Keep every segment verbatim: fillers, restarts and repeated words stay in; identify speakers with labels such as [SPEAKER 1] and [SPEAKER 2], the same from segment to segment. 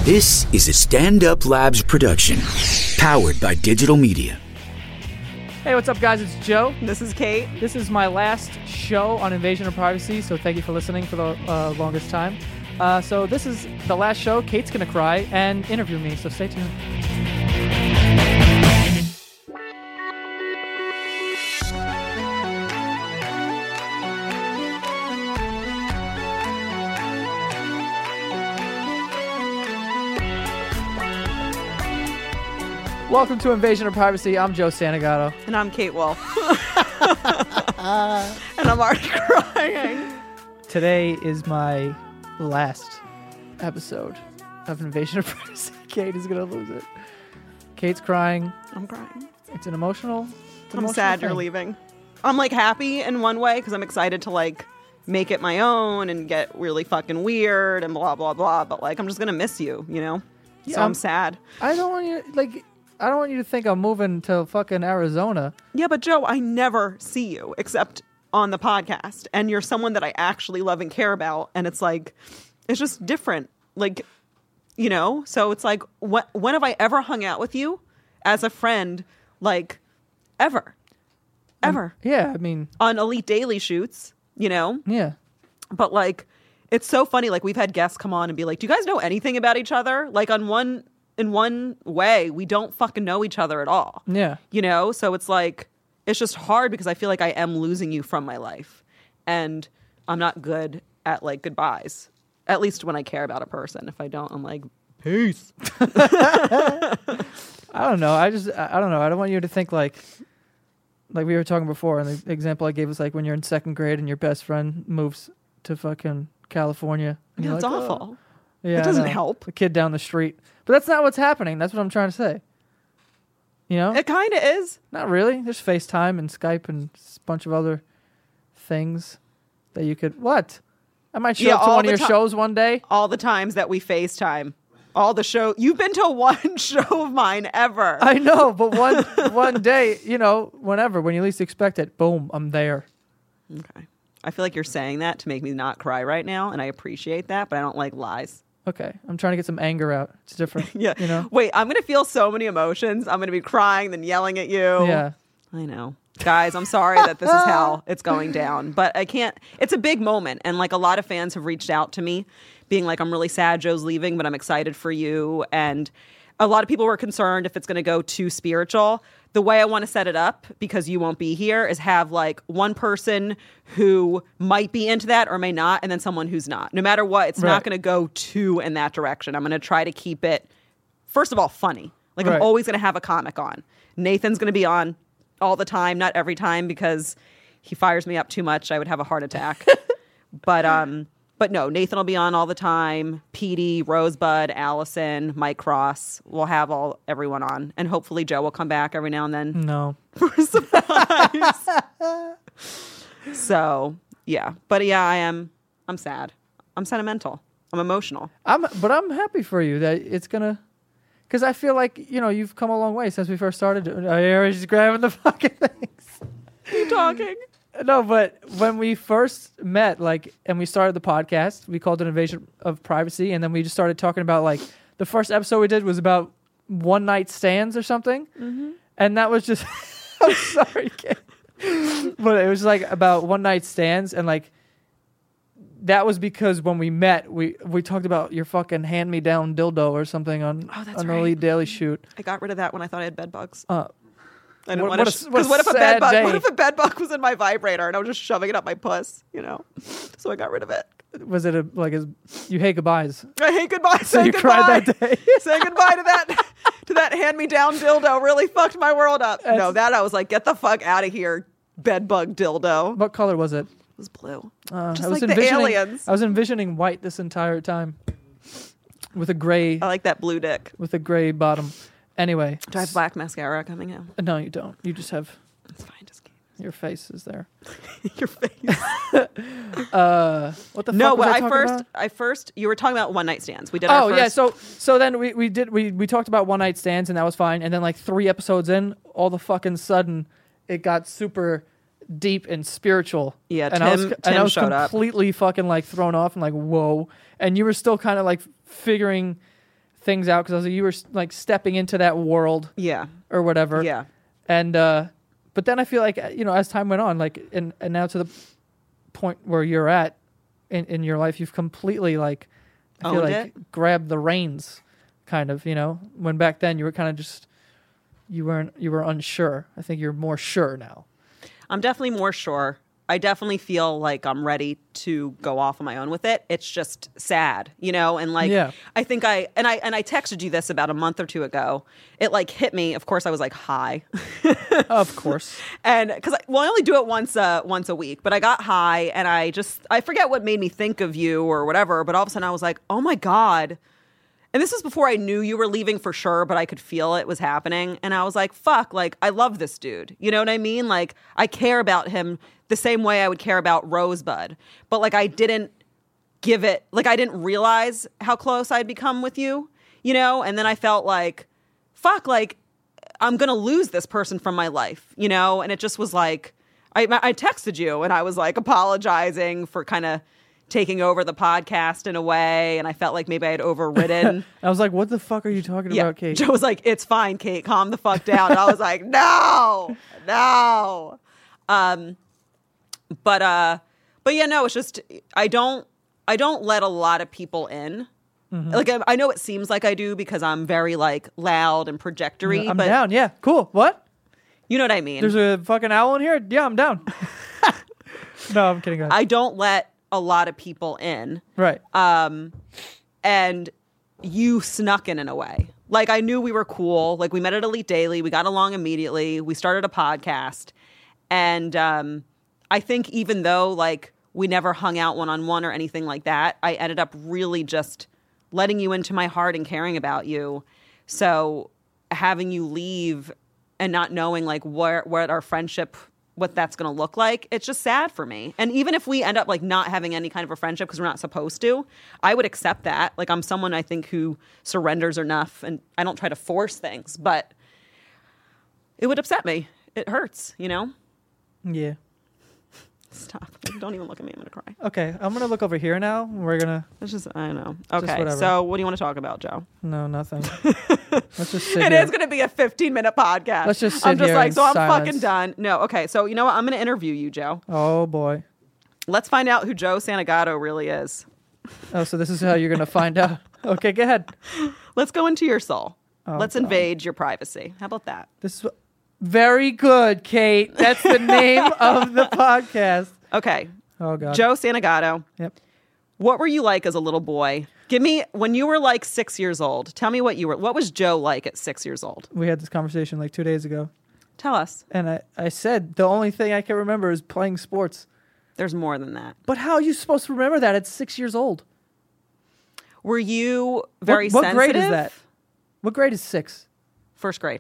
[SPEAKER 1] This is a Stand Up Labs production, powered by digital media.
[SPEAKER 2] Hey, what's up, guys? It's Joe.
[SPEAKER 3] This is Kate.
[SPEAKER 2] This is my last show on Invasion of Privacy, so thank you for listening for the uh, longest time. Uh, so this is the last show. Kate's going to cry and interview me, so stay tuned. Welcome to Invasion of Privacy. I'm Joe Santagato.
[SPEAKER 3] And I'm Kate Wolf. And I'm already crying.
[SPEAKER 2] Today is my last episode of Invasion of Privacy. Kate is going to lose it. Kate's crying.
[SPEAKER 3] I'm crying.
[SPEAKER 2] It's an emotional it's an
[SPEAKER 3] I'm
[SPEAKER 2] emotional
[SPEAKER 3] sad
[SPEAKER 2] thing.
[SPEAKER 3] You're leaving. I'm like happy in one way because I'm excited to like make it my own and get really fucking weird and blah, blah, blah. But like, I'm just going to miss you, you know?
[SPEAKER 2] Yeah,
[SPEAKER 3] so I'm sad.
[SPEAKER 2] I don't want you, like... I don't want you to think I'm moving to fucking Arizona.
[SPEAKER 3] Yeah, but Joe, I never see you except on the podcast. And you're someone that I actually love and care about. And it's like, it's just different. Like, you know? So it's like, wh- when have I ever hung out with you as a friend? Like, ever. Ever.
[SPEAKER 2] Um, yeah, I mean.
[SPEAKER 3] On Elite Daily shoots, you know?
[SPEAKER 2] Yeah.
[SPEAKER 3] But like, it's so funny. Like, we've had guests come on and be like, do you guys know anything about each other? Like, on one... in one way, we don't fucking know each other at all.
[SPEAKER 2] Yeah.
[SPEAKER 3] You know? So it's like, it's just hard because I feel like I am losing you from my life. And I'm not good at like goodbyes. At least when I care about a person. If I don't, I'm like, peace.
[SPEAKER 2] I don't know. I just, I don't know. I don't want you to think like, like we were talking before, and the example I gave was like when you're in second grade and your best friend moves to fucking California. And
[SPEAKER 3] Yeah,
[SPEAKER 2] you're
[SPEAKER 3] it's
[SPEAKER 2] like,
[SPEAKER 3] awful.
[SPEAKER 2] Oh. Yeah,
[SPEAKER 3] it doesn't
[SPEAKER 2] I know.
[SPEAKER 3] help.
[SPEAKER 2] The kid down the street. But that's not what's happening. That's what I'm trying to say. You know?
[SPEAKER 3] It kind of is.
[SPEAKER 2] Not really. There's FaceTime and Skype and a bunch of other things that you could... What? I might show
[SPEAKER 3] Yeah,
[SPEAKER 2] up to
[SPEAKER 3] all
[SPEAKER 2] one of
[SPEAKER 3] the
[SPEAKER 2] your
[SPEAKER 3] ti-
[SPEAKER 2] shows one day.
[SPEAKER 3] All the times that we FaceTime. All the show. You've been to one show of mine ever.
[SPEAKER 2] I know, but one one day, you know, whenever, when you least expect it, boom, I'm there.
[SPEAKER 3] Okay. I feel like you're saying that to make me not cry right now, and I appreciate that, but I don't like lies.
[SPEAKER 2] Okay, I'm trying to get some anger out. It's different.
[SPEAKER 3] Yeah.
[SPEAKER 2] You know?
[SPEAKER 3] Wait, I'm going to feel so many emotions. I'm going to be crying, then yelling at you.
[SPEAKER 2] Yeah.
[SPEAKER 3] I know. Guys, I'm sorry that this is how it's going down, but I can't. It's a big moment. And like a lot of fans have reached out to me being like, I'm really sad Joe's leaving, but I'm excited for you. And a lot of people were concerned if it's going to go too spiritual. The way I want to set it up, because you won't be here, is have like one person who might be into that or may not, and then someone who's not. No matter what, it's
[SPEAKER 2] Right.
[SPEAKER 3] not going to go too in that direction. I'm going to try to keep it, first of all, funny. Like
[SPEAKER 2] Right.
[SPEAKER 3] I'm always going to have a comic on. Nathan's going to be on all the time, not every time, because he fires me up too much. I would have a heart attack. but um, but no, Nathan will be on all the time. Petey, Rosebud, Allison, Mike Cross. We'll have all everyone on, and hopefully Joe will come back every now and then
[SPEAKER 2] No.
[SPEAKER 3] for a surprise. So yeah, but yeah, I am. I'm sad. I'm sentimental. I'm emotional.
[SPEAKER 2] I'm, but I'm happy for you that it's gonna, because I feel like, you know, you've come a long way since we first started. I was just grabbing the fucking things.
[SPEAKER 3] You talking?
[SPEAKER 2] No, but when we first met, like, and we started the podcast, we called it Invasion of Privacy, and then we just started talking about, like, the first episode we did was about one night stands or something,
[SPEAKER 3] Mm-hmm.
[SPEAKER 2] and that was just, I'm sorry, kid. But it was like about one night stands, and like that was because when we met, we we talked about your fucking hand me down dildo or something on
[SPEAKER 3] Oh, that's
[SPEAKER 2] on the
[SPEAKER 3] right.
[SPEAKER 2] Elite Daily shoot.
[SPEAKER 3] I got rid of that when I thought I had bed bugs.
[SPEAKER 2] Uh,
[SPEAKER 3] I didn't
[SPEAKER 2] What-
[SPEAKER 3] want
[SPEAKER 2] what
[SPEAKER 3] to.
[SPEAKER 2] a- what a
[SPEAKER 3] Because what if a
[SPEAKER 2] sad
[SPEAKER 3] bed bug?
[SPEAKER 2] day.
[SPEAKER 3] What if a bed bug was in my vibrator and I was just shoving it up my puss? You know, so I got rid of it.
[SPEAKER 2] was it a like a, you hate goodbyes?
[SPEAKER 3] I hate goodbye.
[SPEAKER 2] So
[SPEAKER 3] Say
[SPEAKER 2] you
[SPEAKER 3] goodbye.
[SPEAKER 2] cried that day.
[SPEAKER 3] Say goodbye to that to that hand me down dildo. Really fucked my world up.
[SPEAKER 2] That's-
[SPEAKER 3] no, that I was like, get the fuck out of here, bed bug dildo. It
[SPEAKER 2] What color was it?
[SPEAKER 3] was blue,
[SPEAKER 2] Uh,
[SPEAKER 3] just
[SPEAKER 2] I was
[SPEAKER 3] like the
[SPEAKER 2] envisioning,
[SPEAKER 3] aliens.
[SPEAKER 2] I was envisioning white this entire time, with a gray
[SPEAKER 3] I like that blue dick.
[SPEAKER 2] with a gray bottom. Anyway,
[SPEAKER 3] Do I have black mascara coming in?
[SPEAKER 2] no, you don't. You just have
[SPEAKER 3] It's fine. Just keep
[SPEAKER 2] your face is there.
[SPEAKER 3] your face.
[SPEAKER 2] Uh, what the
[SPEAKER 3] No,
[SPEAKER 2] fuck was
[SPEAKER 3] but
[SPEAKER 2] I
[SPEAKER 3] I
[SPEAKER 2] talking
[SPEAKER 3] first,
[SPEAKER 2] about?
[SPEAKER 3] I first, you were talking about one night stands. We did. Our
[SPEAKER 2] Oh
[SPEAKER 3] first,
[SPEAKER 2] yeah, so so then we, we did we, we talked about one night stands and that was fine, and then like three episodes in, all the fucking sudden it got super deep and spiritual.
[SPEAKER 3] Yeah,
[SPEAKER 2] and I was
[SPEAKER 3] Tim-
[SPEAKER 2] and
[SPEAKER 3] Tim
[SPEAKER 2] I was
[SPEAKER 3] showed up.
[SPEAKER 2] completely fucking like thrown off and like whoa, and you were still kind of like figuring things out because I was like, you were like stepping into that world
[SPEAKER 3] Yeah.
[SPEAKER 2] or whatever.
[SPEAKER 3] Yeah.
[SPEAKER 2] And uh, but then I feel like you know, as time went on, like and and now to the point where you're at in in your life, you've completely like I feel
[SPEAKER 3] Owned
[SPEAKER 2] like
[SPEAKER 3] it?
[SPEAKER 2] grabbed the reins, kind of. You know, when back then you were kind of just you weren't you were unsure. I think you're more sure now.
[SPEAKER 3] I'm definitely more sure. I definitely feel like I'm ready to go off on my own with it. It's just sad, you know, and like
[SPEAKER 2] Yeah.
[SPEAKER 3] I think I and I and I texted you this about a month or two ago. It like hit me. Of course, I was like, "Hi,"
[SPEAKER 2] Of course.
[SPEAKER 3] and because well, I only do it once uh, once a week, but I got high, and I just I forget what made me think of you or whatever. But all of a sudden, I was like, "Oh my god." And this was before I knew you were leaving for sure, but I could feel it was happening. And I was like, fuck, like, I love this dude. You know what I mean? Like, I care about him the same way I would care about Rosebud. But, like, I didn't give it, like, I didn't realize how close I'd become with you, you know? And then I felt like, fuck, like, I'm going to lose this person from my life, you know? And it just was like, I, I texted you and I was, like, apologizing for kind of taking over the podcast in a way, and I felt like maybe I had overridden.
[SPEAKER 2] I was like, what the fuck are you talking
[SPEAKER 3] yeah.
[SPEAKER 2] about, Kate?
[SPEAKER 3] Joe was like, it's fine, Kate, calm the fuck down. And I was like, no, no. Um, but, uh, but yeah, no, it's just, I don't, I don't let a lot of people in. Mm-hmm. Like, I, I know it seems like I do because I'm very like loud and projectory,
[SPEAKER 2] I'm
[SPEAKER 3] but
[SPEAKER 2] down. Yeah, cool. What?
[SPEAKER 3] you know what I mean?
[SPEAKER 2] There's a fucking owl in here? Yeah, I'm down. No, I'm kidding. Go ahead.
[SPEAKER 3] I don't let a lot of people in.
[SPEAKER 2] Right.
[SPEAKER 3] Um, and you snuck in in a way. Like, I knew we were cool. Like, we met at Elite Daily. We got along immediately. We started a podcast. And um, I think even though, like, we never hung out one-on-one or anything like that, I ended up really just letting you into my heart and caring about you. So having you leave and not knowing, like, where, what our friendship what that's going to look like, it's just sad for me. And even if we end up like not having any kind of a friendship because we're not supposed to, I would accept that. Like, I'm someone I think who surrenders enough, and I don't try to force things, but it would upset me. It hurts, you know?
[SPEAKER 2] Yeah.
[SPEAKER 3] Stop. Don't even look at me. I'm going to cry.
[SPEAKER 2] Okay, I'm gonna look over here now. We're gonna.
[SPEAKER 3] It's just, I know. Okay,
[SPEAKER 2] whatever.
[SPEAKER 3] so what do you want to talk about, Joe?
[SPEAKER 2] No, nothing. Let's just sit
[SPEAKER 3] It
[SPEAKER 2] here.
[SPEAKER 3] is going to be a fifteen minute podcast.
[SPEAKER 2] Let's just sit
[SPEAKER 3] I'm just
[SPEAKER 2] here
[SPEAKER 3] like,
[SPEAKER 2] in
[SPEAKER 3] so I'm
[SPEAKER 2] silence.
[SPEAKER 3] fucking done. No, okay, so you know what? I'm going to interview you, Joe.
[SPEAKER 2] Oh boy.
[SPEAKER 3] Let's find out who Joe Santagato really is.
[SPEAKER 2] Oh, so this is how you're gonna find out. Okay, go ahead.
[SPEAKER 3] Let's go into your soul.
[SPEAKER 2] Oh,
[SPEAKER 3] Let's
[SPEAKER 2] God.
[SPEAKER 3] invade your privacy. How about that?
[SPEAKER 2] This is very good, Kate. That's the name of the podcast.
[SPEAKER 3] Okay.
[SPEAKER 2] Oh God.
[SPEAKER 3] Joe Santagato.
[SPEAKER 2] Yep.
[SPEAKER 3] What were you like as a little boy? Give me, when you were like six years old, tell me what you were, what was Joe like at six years old?
[SPEAKER 2] We had this conversation like two days ago,
[SPEAKER 3] Tell us.
[SPEAKER 2] and I, I said the only thing I can remember is playing sports.
[SPEAKER 3] There's more than that.
[SPEAKER 2] But how are you supposed to remember that at six years old?
[SPEAKER 3] Were you very
[SPEAKER 2] what, what
[SPEAKER 3] sensitive?
[SPEAKER 2] grade is that? What grade is six?
[SPEAKER 3] First grade.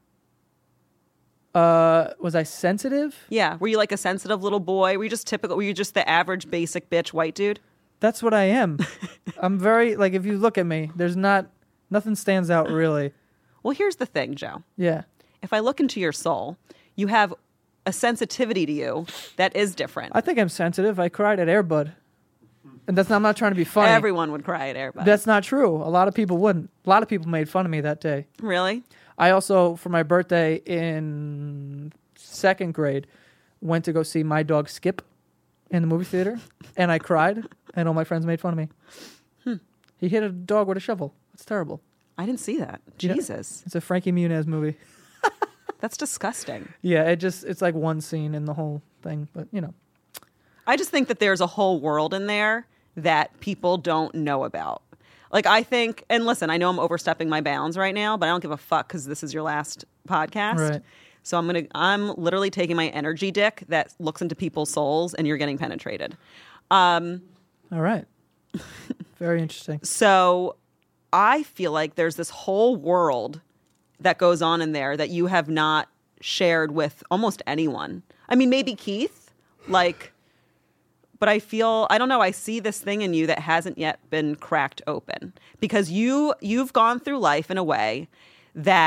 [SPEAKER 2] Uh, was I sensitive?
[SPEAKER 3] Yeah. Were you like a sensitive little boy? Were you just typical? Were you just the average basic bitch white dude?
[SPEAKER 2] That's what I am. I'm very like if you look at me, there's not nothing stands out really.
[SPEAKER 3] Well, here's the thing, Joe.
[SPEAKER 2] Yeah.
[SPEAKER 3] If I look into your soul, you have a sensitivity to you that is different.
[SPEAKER 2] I think I'm sensitive. I cried at Air Bud. And that's not, I'm not trying to be funny.
[SPEAKER 3] Everyone would cry at Airbud.
[SPEAKER 2] That's not true. A lot of people wouldn't. A lot of people made fun of me that day.
[SPEAKER 3] Really?
[SPEAKER 2] I also, for my birthday in second grade, went to go see My Dog Skip in the movie theater, and I cried, and all my friends made fun of me.
[SPEAKER 3] Hmm.
[SPEAKER 2] He hit a dog with a shovel. It's terrible.
[SPEAKER 3] I didn't see that.
[SPEAKER 2] You know-
[SPEAKER 3] Jesus.
[SPEAKER 2] It's a Frankie Muniz movie.
[SPEAKER 3] That's disgusting.
[SPEAKER 2] Yeah, it just it's like one scene in the whole thing, but you know.
[SPEAKER 3] I just think that there's a whole world in there that people don't know about. Like, I think, and listen, I know I'm overstepping my bounds right now, but I don't give a fuck because this is your last podcast.
[SPEAKER 2] Right.
[SPEAKER 3] So I'm going to, I'm literally taking my energy dick that looks into people's souls and you're getting penetrated. Um,
[SPEAKER 2] All right. Very interesting.
[SPEAKER 3] so I feel like there's this whole world that goes on in there that you have not shared with almost anyone. I mean, maybe Keith, like, but I feel, I don't know, I see this thing in you that hasn't yet been cracked open because you, you've gone through life in a way that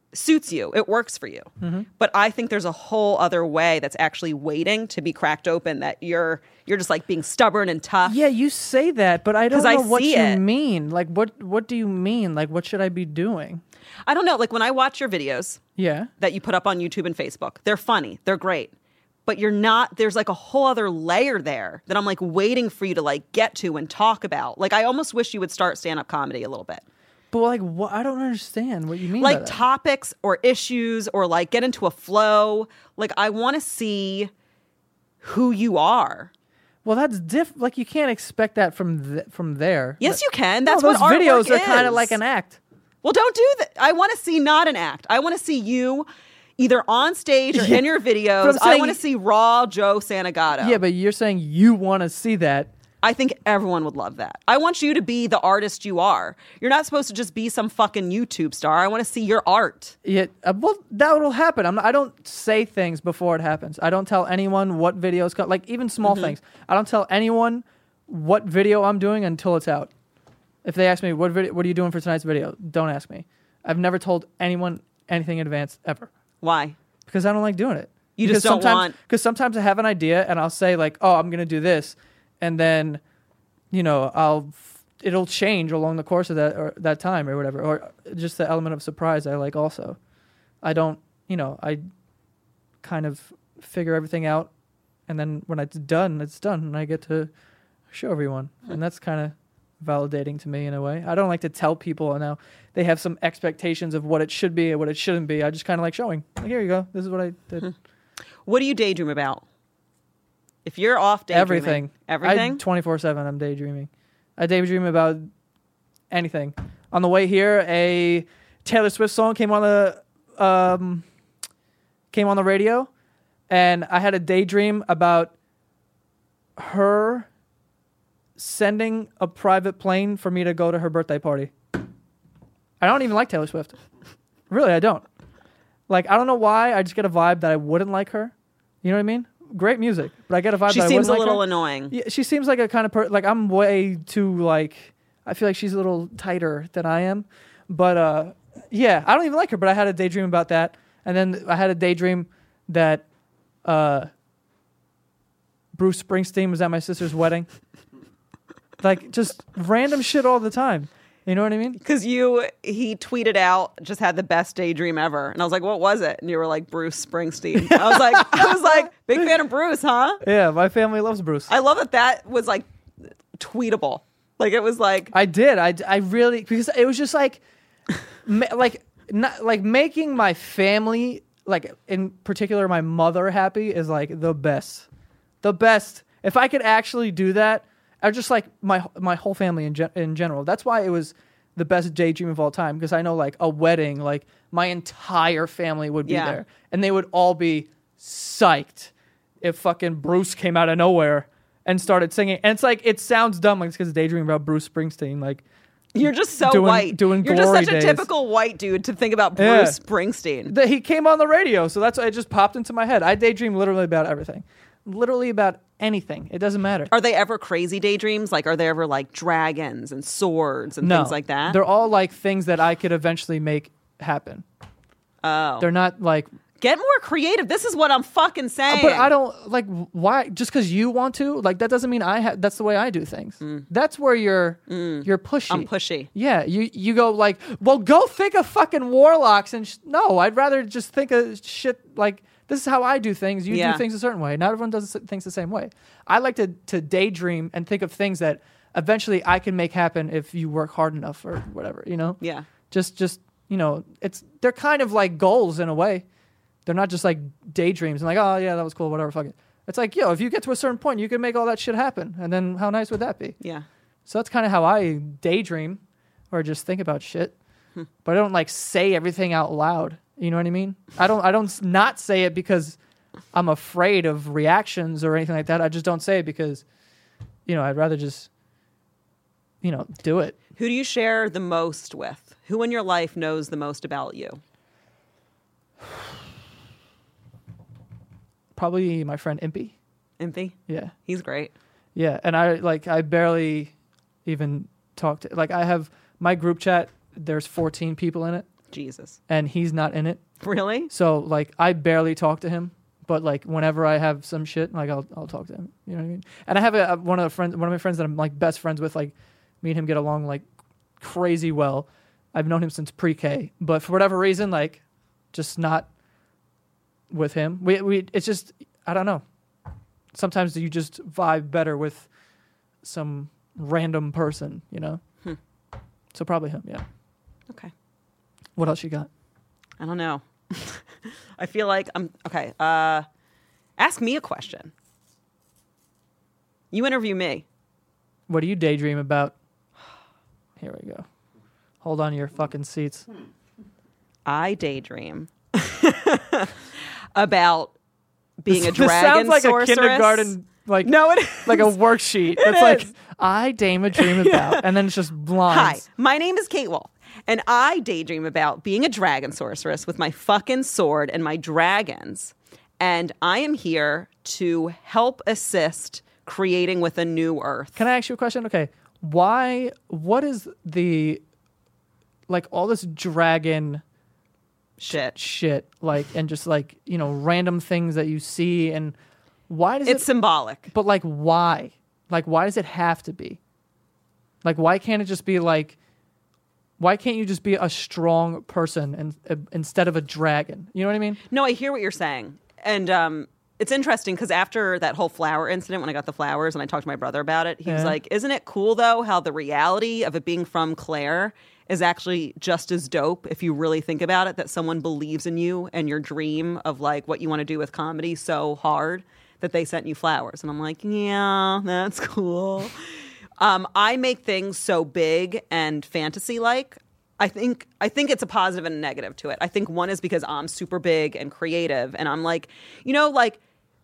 [SPEAKER 3] suits you. It works for you.
[SPEAKER 2] Mm-hmm.
[SPEAKER 3] But I think there's a whole other way that's actually waiting to be cracked open that you're you're just like being stubborn and tough.
[SPEAKER 2] Yeah, you say that, but I don't
[SPEAKER 3] 'Cause
[SPEAKER 2] know
[SPEAKER 3] I
[SPEAKER 2] what
[SPEAKER 3] see
[SPEAKER 2] you
[SPEAKER 3] it.
[SPEAKER 2] mean. Like, what what do you mean? Like, what should I be doing?
[SPEAKER 3] I don't know. Like when I watch your videos
[SPEAKER 2] Yeah.
[SPEAKER 3] that you put up on YouTube and Facebook, they're funny. They're great. But you're not, there's like a whole other layer there that I'm like waiting for you to like get to and talk about. Like I almost wish you would start stand-up comedy a little bit.
[SPEAKER 2] But like, what? I don't understand what you mean.
[SPEAKER 3] Like
[SPEAKER 2] by that.
[SPEAKER 3] topics or issues or like get into a flow. Like I want to see who you are.
[SPEAKER 2] Well, that's diff. Like you can't expect that from th- from there.
[SPEAKER 3] Yes,
[SPEAKER 2] But-
[SPEAKER 3] you can.
[SPEAKER 2] No,
[SPEAKER 3] That's
[SPEAKER 2] those
[SPEAKER 3] what
[SPEAKER 2] videos
[SPEAKER 3] artwork
[SPEAKER 2] are kind of
[SPEAKER 3] is.
[SPEAKER 2] like an act.
[SPEAKER 3] Well, don't do that. I want to see not an act. I want to see you either on stage or
[SPEAKER 2] Yeah.
[SPEAKER 3] in your
[SPEAKER 2] But
[SPEAKER 3] videos.
[SPEAKER 2] I'm
[SPEAKER 3] I
[SPEAKER 2] saying-
[SPEAKER 3] want to see raw Joe Santagato.
[SPEAKER 2] Yeah, but you're saying you want to see that.
[SPEAKER 3] I think everyone would love that. I want you to be the artist you are. You're not supposed to just be some fucking YouTube star. I want to see your art.
[SPEAKER 2] Yeah, uh, well, that will happen. I'm not, I don't say things before it happens. I don't tell anyone what videos come. Like even small
[SPEAKER 3] Mm-hmm.
[SPEAKER 2] things. I don't tell anyone what video I'm doing until it's out. If they ask me what video, what are you doing for tonight's video, don't ask me. I've never told anyone anything in advance ever
[SPEAKER 3] Why?
[SPEAKER 2] because I don't like doing it.
[SPEAKER 3] You
[SPEAKER 2] because
[SPEAKER 3] just don't
[SPEAKER 2] sometimes,
[SPEAKER 3] want-
[SPEAKER 2] Because sometimes I have an idea and I'll say like, oh, I'm gonna do this, and then, you know, I'll it'll change along the course of that or that time or whatever, or just the element of surprise I like also. I don't, you know, I kind of figure everything out, and then when it's done, it's done, and I get to show everyone, and that's kind of validating to me in a way. I don't like to tell people, and now they have some expectations of what it should be and what it shouldn't be. I just kind of like showing. Like, here you go. This is what I did.
[SPEAKER 3] What do you daydream about? If you're off daydreaming.
[SPEAKER 2] Everything.
[SPEAKER 3] Everything?
[SPEAKER 2] twenty-four seven, I'm daydreaming. I daydream about anything. On the way here, a Taylor Swift song came on the um, came on the radio, and I had a daydream about her sending a private plane for me to go to her birthday party. I don't even like Taylor Swift. Really, I don't. Like, I don't know why. I just get a vibe that I wouldn't like her. You know what I mean? Great music, but I get a vibe
[SPEAKER 3] She
[SPEAKER 2] that I
[SPEAKER 3] seems
[SPEAKER 2] wouldn't
[SPEAKER 3] a
[SPEAKER 2] like
[SPEAKER 3] little
[SPEAKER 2] her.
[SPEAKER 3] annoying.
[SPEAKER 2] Yeah, she seems like a kind of person. Like I'm way too like. I feel like she's a little tighter than I am, but uh, yeah, I don't even like her. But I had a daydream about that, and then I had a daydream that uh, Bruce Springsteen was at my sister's wedding. Like just random shit all the time. You know what I mean?
[SPEAKER 3] Because you, he tweeted out, just had the best daydream ever. And I was like, what was it? And you were like, Bruce Springsteen. I was like, I was like, big fan of Bruce, huh?
[SPEAKER 2] Yeah, my family loves Bruce.
[SPEAKER 3] I love that that was like tweetable. Like it was like,
[SPEAKER 2] I did. I, I really because it was just like, ma- like not like making my family, like in particular my mother, happy is like the best, the best. If I could actually do that, I just like my my whole family in gen- in general. That's why it was the best daydream of all time, because I know like a wedding, like my entire family would be
[SPEAKER 3] Yeah.
[SPEAKER 2] there, and they would all be psyched if fucking Bruce came out of nowhere and started singing. And it's like, it sounds dumb, like it's because daydream about Bruce Springsteen, like.
[SPEAKER 3] you're just so
[SPEAKER 2] doing-
[SPEAKER 3] white.
[SPEAKER 2] doing
[SPEAKER 3] you're just
[SPEAKER 2] glory
[SPEAKER 3] such a
[SPEAKER 2] days.
[SPEAKER 3] typical white dude to think about
[SPEAKER 2] Yeah.
[SPEAKER 3] Bruce Springsteen.
[SPEAKER 2] The, he came on the radio, so that's why it just popped into my head. I daydream literally about everything, literally about anything. It doesn't matter.
[SPEAKER 3] Are they ever crazy daydreams? Like, are they ever like dragons and swords and
[SPEAKER 2] No,
[SPEAKER 3] things like that?
[SPEAKER 2] They're all like things that I could eventually make happen.
[SPEAKER 3] oh.
[SPEAKER 2] They're not like,
[SPEAKER 3] Get more creative. This is what I'm fucking saying.
[SPEAKER 2] but I don't like why. Just because you want to, like that doesn't mean I have. That's the way I do things. That's where you're you're pushy.
[SPEAKER 3] I'm pushy.
[SPEAKER 2] Yeah, you you go like, well, go think of fucking warlocks and sh- no, I'd rather just think of shit like this is how I do things. You
[SPEAKER 3] Yeah.
[SPEAKER 2] do things a certain way. Not everyone does things the same way. I like to to daydream and think of things that eventually I can make happen if you work hard enough or whatever. You know.
[SPEAKER 3] Yeah.
[SPEAKER 2] Just just you know, it's they're kind of like goals in a way. They're not just like daydreams and like, oh yeah, that was cool, whatever, fuck it. It's like, yo, if you get to a certain point, you can make all that shit happen, and then how nice would that be?
[SPEAKER 3] Yeah.
[SPEAKER 2] So that's kind of how I daydream, or just think about shit. But I don't like say everything out loud. You know what I mean? I don't. I don't s- not say it because I'm afraid of reactions or anything like that. I just don't say it because, you know, I'd rather just, you know, do it.
[SPEAKER 3] Who do you share the most with? Who in your life knows the most about you?
[SPEAKER 2] Probably my friend Impy.
[SPEAKER 3] Impy?
[SPEAKER 2] Yeah.
[SPEAKER 3] He's great.
[SPEAKER 2] Yeah, and I like I barely even talk to like I have my group chat. There's fourteen people in it.
[SPEAKER 3] Jesus.
[SPEAKER 2] and he's not in it.
[SPEAKER 3] Really?
[SPEAKER 2] So like I barely talk to him, but like whenever I have some shit, like I'll I'll talk to him. You know what I mean? And I have a, a one of the friends, one of my friends that I'm like best friends with. Like me and him get along like crazy well. I've known him since pre-K, but for whatever reason, like just not with him. We we it's just I don't know. Sometimes you just vibe better with some random person, you know.
[SPEAKER 3] Hmm.
[SPEAKER 2] So probably him, yeah.
[SPEAKER 3] Okay.
[SPEAKER 2] What else you got?
[SPEAKER 3] I don't know. I feel like I'm okay. Uh, ask me a question. You interview me.
[SPEAKER 2] What do you daydream about? Here we go. Hold on to your fucking seats.
[SPEAKER 3] I daydream about being a
[SPEAKER 2] This
[SPEAKER 3] dragon
[SPEAKER 2] sounds like
[SPEAKER 3] sorceress.
[SPEAKER 2] a kindergarten, like
[SPEAKER 3] No, it is.
[SPEAKER 2] like a worksheet.
[SPEAKER 3] It
[SPEAKER 2] It's like
[SPEAKER 3] is.
[SPEAKER 2] I daydream a dream about, and then it's just
[SPEAKER 3] Hi,
[SPEAKER 2] lines.
[SPEAKER 3] my name is Kate Wolf, and I daydream about being a dragon sorceress with my fucking sword and my dragons. And I am here to help assist creating with a new Earth.
[SPEAKER 2] Can I ask you a question? Okay, why? What is the like all this dragon
[SPEAKER 3] Shit.
[SPEAKER 2] shit like, and just like you know random things that you see, and why does
[SPEAKER 3] It's
[SPEAKER 2] it?
[SPEAKER 3] symbolic.
[SPEAKER 2] But like, why? Like, why does it have to be? Like, why can't it just be like? Why can't you just be a strong person and uh, instead of a dragon? You know what I mean?
[SPEAKER 3] No, I hear what you're saying. And um, it's interesting because after that whole flower incident, when I got the flowers and I talked to my brother about it, he was
[SPEAKER 2] Yeah.
[SPEAKER 3] like, isn't it cool, though, how the reality of it being from Claire is actually just as dope if you really think about it, that someone believes in you and your dream of like what you want to do with comedy so hard that they sent you flowers. And I'm like, yeah, that's cool. Um, I make things so big and fantasy-like. I think I think it's a positive and a negative to it. I think one is because I'm super big and creative, and I'm like, you know, like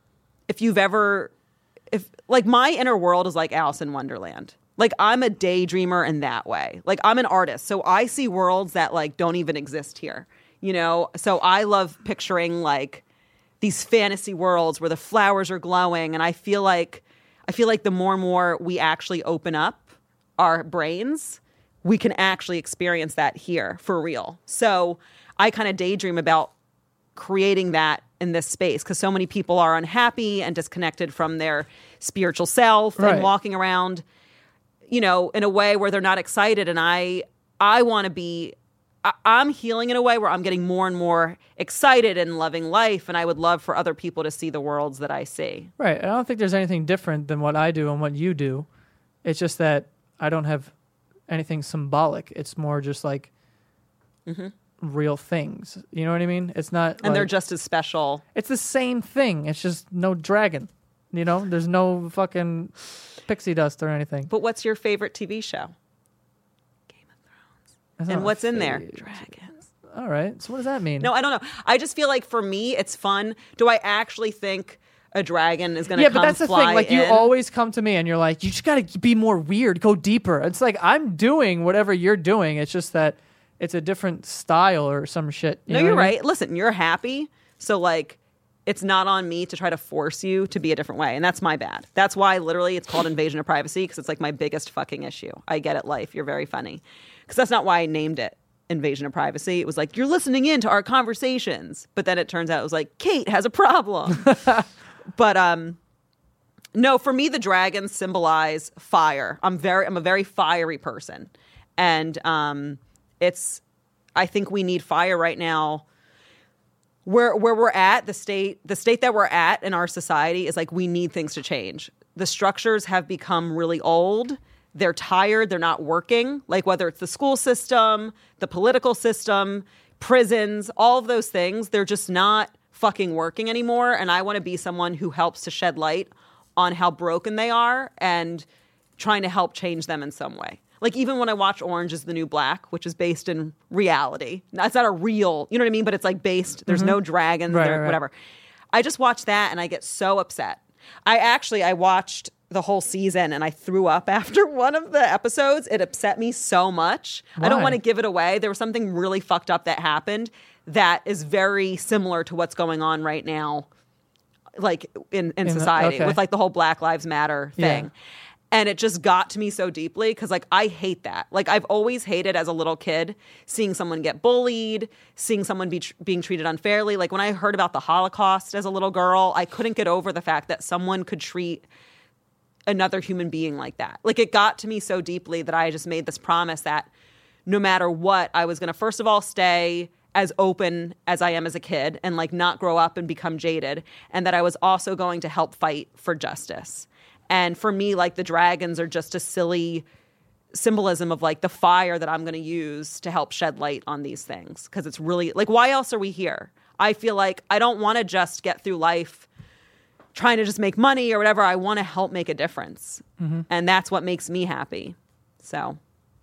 [SPEAKER 3] if you've ever, if like my inner world is like Alice in Wonderland. Like I'm a daydreamer in that way. Like I'm an artist, so I see worlds that like don't even exist here. You know, so I love picturing like these fantasy worlds where the flowers are glowing, and I feel like I feel like the more and more we actually open up our brains, we can actually experience that here for real. So I kind of daydream about creating that in this space because so many people are unhappy and disconnected from their spiritual self
[SPEAKER 2] Right.
[SPEAKER 3] and walking around, you know, in a way where they're not excited. And I, I want to be, I, I'm healing in a way where I'm getting more and more excited and loving life. And I would love for other people to see the worlds that I see.
[SPEAKER 2] Right. I don't think there's anything different than what I do and what you do. It's just that I don't have anything symbolic. It's more just like
[SPEAKER 3] Mm-hmm.
[SPEAKER 2] real things. You know what I mean? It's not.
[SPEAKER 3] And they're
[SPEAKER 2] like-
[SPEAKER 3] just as special.
[SPEAKER 2] It's the same thing. It's just no dragon. You know, there's no fucking pixie dust or anything.
[SPEAKER 3] But what's your favorite T V show?
[SPEAKER 2] That's not
[SPEAKER 3] And
[SPEAKER 2] my
[SPEAKER 3] what's in there?
[SPEAKER 2] favorite.
[SPEAKER 3] Dragons.
[SPEAKER 2] All right. So what does that mean?
[SPEAKER 3] No, I don't know. I just feel like for me, it's fun. Do I actually think a dragon is going to
[SPEAKER 2] yeah,
[SPEAKER 3] come
[SPEAKER 2] but that's the
[SPEAKER 3] fly
[SPEAKER 2] thing. Like you
[SPEAKER 3] in?
[SPEAKER 2] always come to me and you're like, you just got to be more weird, go deeper. It's like I'm doing whatever you're doing. It's just that it's a different style or some shit. You
[SPEAKER 3] No,
[SPEAKER 2] know
[SPEAKER 3] you're
[SPEAKER 2] what I mean?
[SPEAKER 3] right. Listen, you're happy. So, like, it's not on me to try to force you to be a different way. And that's my bad. That's why, literally, it's called invasion of privacy because it's like my biggest fucking issue. I get it, life. You're very funny. Because that's not why I named it invasion of privacy. It was like, you're listening in to our conversations. But then it turns out it was like, Kate has a problem. But, um, no, for me, the dragons symbolize fire. I'm very, I'm a very fiery person. And, um, it's, I think we need fire right now. Where where we're at, the state the state that we're at in our society is like we need things to change. The structures have become really old. They're tired. They're not working. Like whether it's the school system, the political system, prisons, all of those things, they're just not fucking working anymore. And I want to be someone who helps to shed light on how broken they are and trying to help change them in some way. Like even when I watch Orange is the New Black, which is based in reality. It's not a real, you know what I mean? But it's like based, there's no dragons,
[SPEAKER 2] Right,
[SPEAKER 3] there,
[SPEAKER 2] right.
[SPEAKER 3] whatever. I just watched that and I get so upset. I actually, I watched the whole season and I threw up after one of the episodes. It upset me so much. I don't
[SPEAKER 2] Why?
[SPEAKER 3] want to give it away. There was something really fucked up that happened that is very similar to what's going on right now, like in, in,
[SPEAKER 2] In the-
[SPEAKER 3] society
[SPEAKER 2] okay.
[SPEAKER 3] with like the whole Black Lives Matter
[SPEAKER 2] Yeah.
[SPEAKER 3] thing. And it just got to me so deeply because, like, I hate that. Like, I've always hated as a little kid seeing someone get bullied, seeing someone be tr- being treated unfairly. Like, when I heard about the Holocaust as a little girl, I couldn't get over the fact that someone could treat another human being like that. Like, it got to me so deeply that I just made this promise that no matter what, I was going to, first of all, stay as open as I am as a kid and, like, not grow up and become jaded. And that I was also going to help fight for justice. And for me, like, the dragons are just a silly symbolism of, like, the fire that I'm going to use to help shed light on these things. Because it's really, like, why else are we here? I feel like I don't want to just get through life trying to just make money or whatever. I want to help make a difference. Mm-hmm. And that's what makes me happy. So,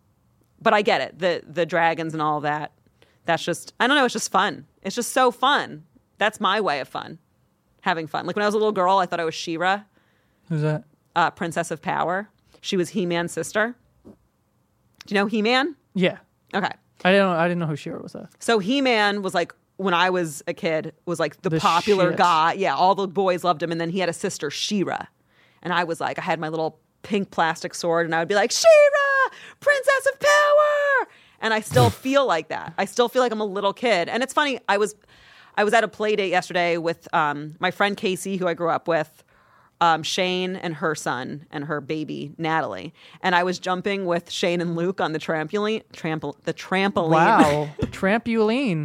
[SPEAKER 3] but I get it. The, the dragons and all of that, that's just, I don't know, it's just fun. It's just so fun. That's my way of fun. Having fun. Like, when I was a little girl, I thought I was She-Ra.
[SPEAKER 2] Who's that?
[SPEAKER 3] Uh, Princess of Power. She was He-Man's sister. Do you know He-Man?
[SPEAKER 2] Yeah.
[SPEAKER 3] Okay.
[SPEAKER 2] I didn't know, I didn't know who She-Ra was. That.
[SPEAKER 3] So He-Man was like, when I was a kid, was like the,
[SPEAKER 2] The
[SPEAKER 3] popular
[SPEAKER 2] shit.
[SPEAKER 3] guy. Yeah, all the boys loved him. And then he had a sister, She-Ra. And I was like, I had my little pink plastic sword and I would be like, She-Ra, Princess of Power. And I still feel like that. I still feel like I'm a little kid. And it's funny, I was I was at a play date yesterday with um, my friend Casey, who I grew up with, Um, Shane and her son and her baby Natalie, and I was jumping with Shane and Luke on the trampoline. Trampol- the trampoline.
[SPEAKER 2] Wow, trampoline.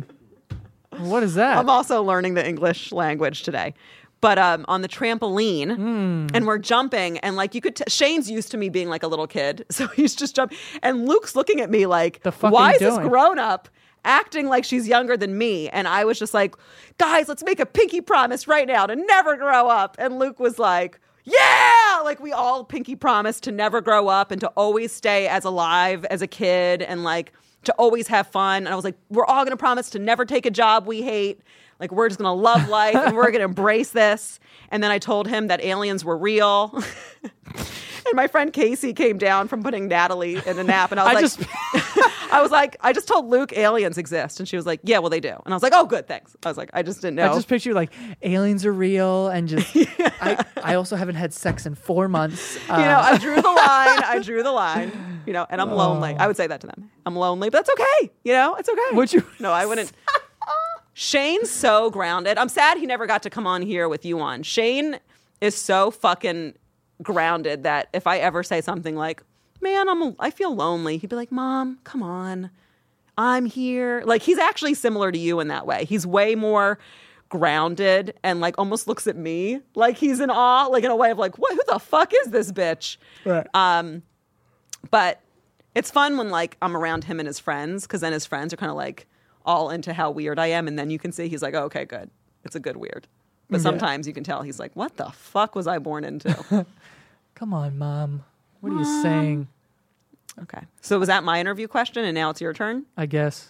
[SPEAKER 2] What is that?
[SPEAKER 3] I'm also learning the English language today, but um, on the trampoline,
[SPEAKER 2] mm.
[SPEAKER 3] and we're jumping, and like you could. T- Shane's used to me being like a little kid, so he's just jumping, and Luke's looking at me like,
[SPEAKER 2] The fuck
[SPEAKER 3] "Why
[SPEAKER 2] are
[SPEAKER 3] is
[SPEAKER 2] you
[SPEAKER 3] this
[SPEAKER 2] doing?
[SPEAKER 3] grown up acting like she's younger than me?" And I was just like, guys, let's make a pinky promise right now to never grow up. And Luke was like, yeah, like we all pinky promised to never grow up and to always stay as alive as a kid and like to always have fun. And I was like, we're all going to promise to never take a job we hate. Like, we're just going to love life and we're going to embrace this. And then I told him that aliens were real. And my friend Casey came down from putting Natalie in a nap. And I was
[SPEAKER 2] I
[SPEAKER 3] like,
[SPEAKER 2] just-
[SPEAKER 3] I was like, I just told Luke aliens exist. And she was like, yeah, well, they do. And I was like, oh, good, thanks. I was like, I just didn't know.
[SPEAKER 2] I just picture like aliens are real and just. I, I also haven't had sex in four months. Uh,
[SPEAKER 3] you know, I drew the line. I drew the line. You know, and I'm lonely. I would say that to them. I'm lonely, but that's okay. You know, it's okay.
[SPEAKER 2] Would you?
[SPEAKER 3] No, I wouldn't. Shane's so grounded. I'm sad he never got to come on here with you on. Shane is so fucking grounded that if I ever say something like, man, I'm I feel lonely, he'd be like, Mom, come on. I'm here. Like, he's actually similar to you in that way. He's way more grounded and like almost looks at me like he's in awe, like in a way of like, what, who the fuck is this bitch?
[SPEAKER 2] Right.
[SPEAKER 3] Um, but it's fun when like I'm around him and his friends, because then his friends are kind of like all into how weird I am, and then you can see he's like, oh, okay, good. It's a good weird. But
[SPEAKER 2] Yeah.
[SPEAKER 3] sometimes you can tell he's like, what the fuck was I born into?
[SPEAKER 2] Come on, Mom. What are you saying?
[SPEAKER 3] Okay. So was that my interview question, and now it's your turn?
[SPEAKER 2] I guess.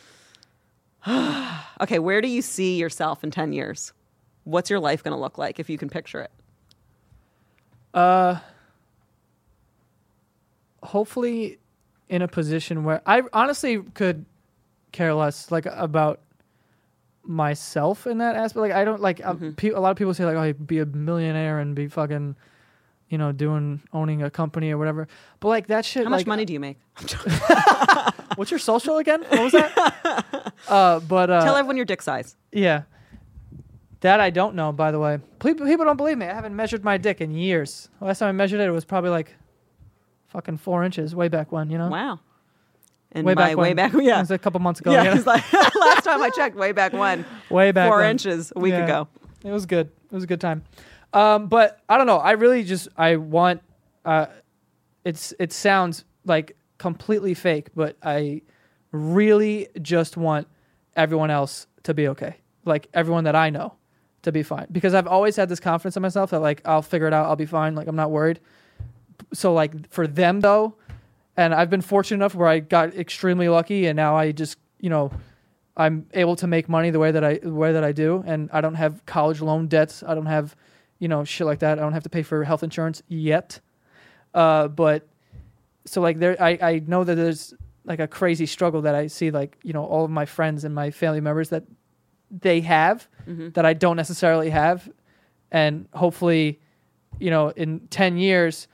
[SPEAKER 3] Okay, where do you see yourself in ten years? What's your life going to look like if you can picture it?
[SPEAKER 2] Uh, hopefully in a position where I honestly could care less like about myself in that aspect. Like, I don't like
[SPEAKER 3] Mm-hmm.
[SPEAKER 2] uh, pe- a lot of people say like, oh, be a millionaire and be fucking, you know, doing owning a company or whatever. But like that shit.
[SPEAKER 3] How much
[SPEAKER 2] like,
[SPEAKER 3] money do you make?
[SPEAKER 2] What's your social again? What was that? uh, but uh,
[SPEAKER 3] Tell everyone your dick size.
[SPEAKER 2] yeah, that I don't know. By the way, people people don't believe me. I haven't measured my dick in years. Last time I measured it, it was probably like fucking four inches way back when. You know.
[SPEAKER 3] Wow. And
[SPEAKER 2] Way
[SPEAKER 3] my,
[SPEAKER 2] back
[SPEAKER 3] way
[SPEAKER 2] when.
[SPEAKER 3] back,
[SPEAKER 2] It
[SPEAKER 3] yeah.
[SPEAKER 2] was a couple months ago.
[SPEAKER 3] Yeah,
[SPEAKER 2] you know?
[SPEAKER 3] it's like last time I checked, way back when.
[SPEAKER 2] Way back
[SPEAKER 3] Four
[SPEAKER 2] when.
[SPEAKER 3] inches a week
[SPEAKER 2] Yeah.
[SPEAKER 3] ago.
[SPEAKER 2] It was good. It was a good time. Um, but I don't know. I really just I want. Uh, it's it sounds like completely fake, but I really just want everyone else to be okay. Like everyone that I know to be fine, because I've always had this confidence in myself that like I'll figure it out. I'll be fine. Like I'm not worried. So like for them though, and I've been fortunate enough where I got extremely lucky, and now I just you know. I'm able to make money the way that I the way that I do, and I don't have college loan debts. I don't have, you know, shit like that. I don't have to pay for health insurance yet. Uh, but so like there, I, I know that there's like a crazy struggle that I see, like you know, all of my friends and my family members that they have
[SPEAKER 3] Mm-hmm.
[SPEAKER 2] that I don't necessarily have, and hopefully, you know, in ten years,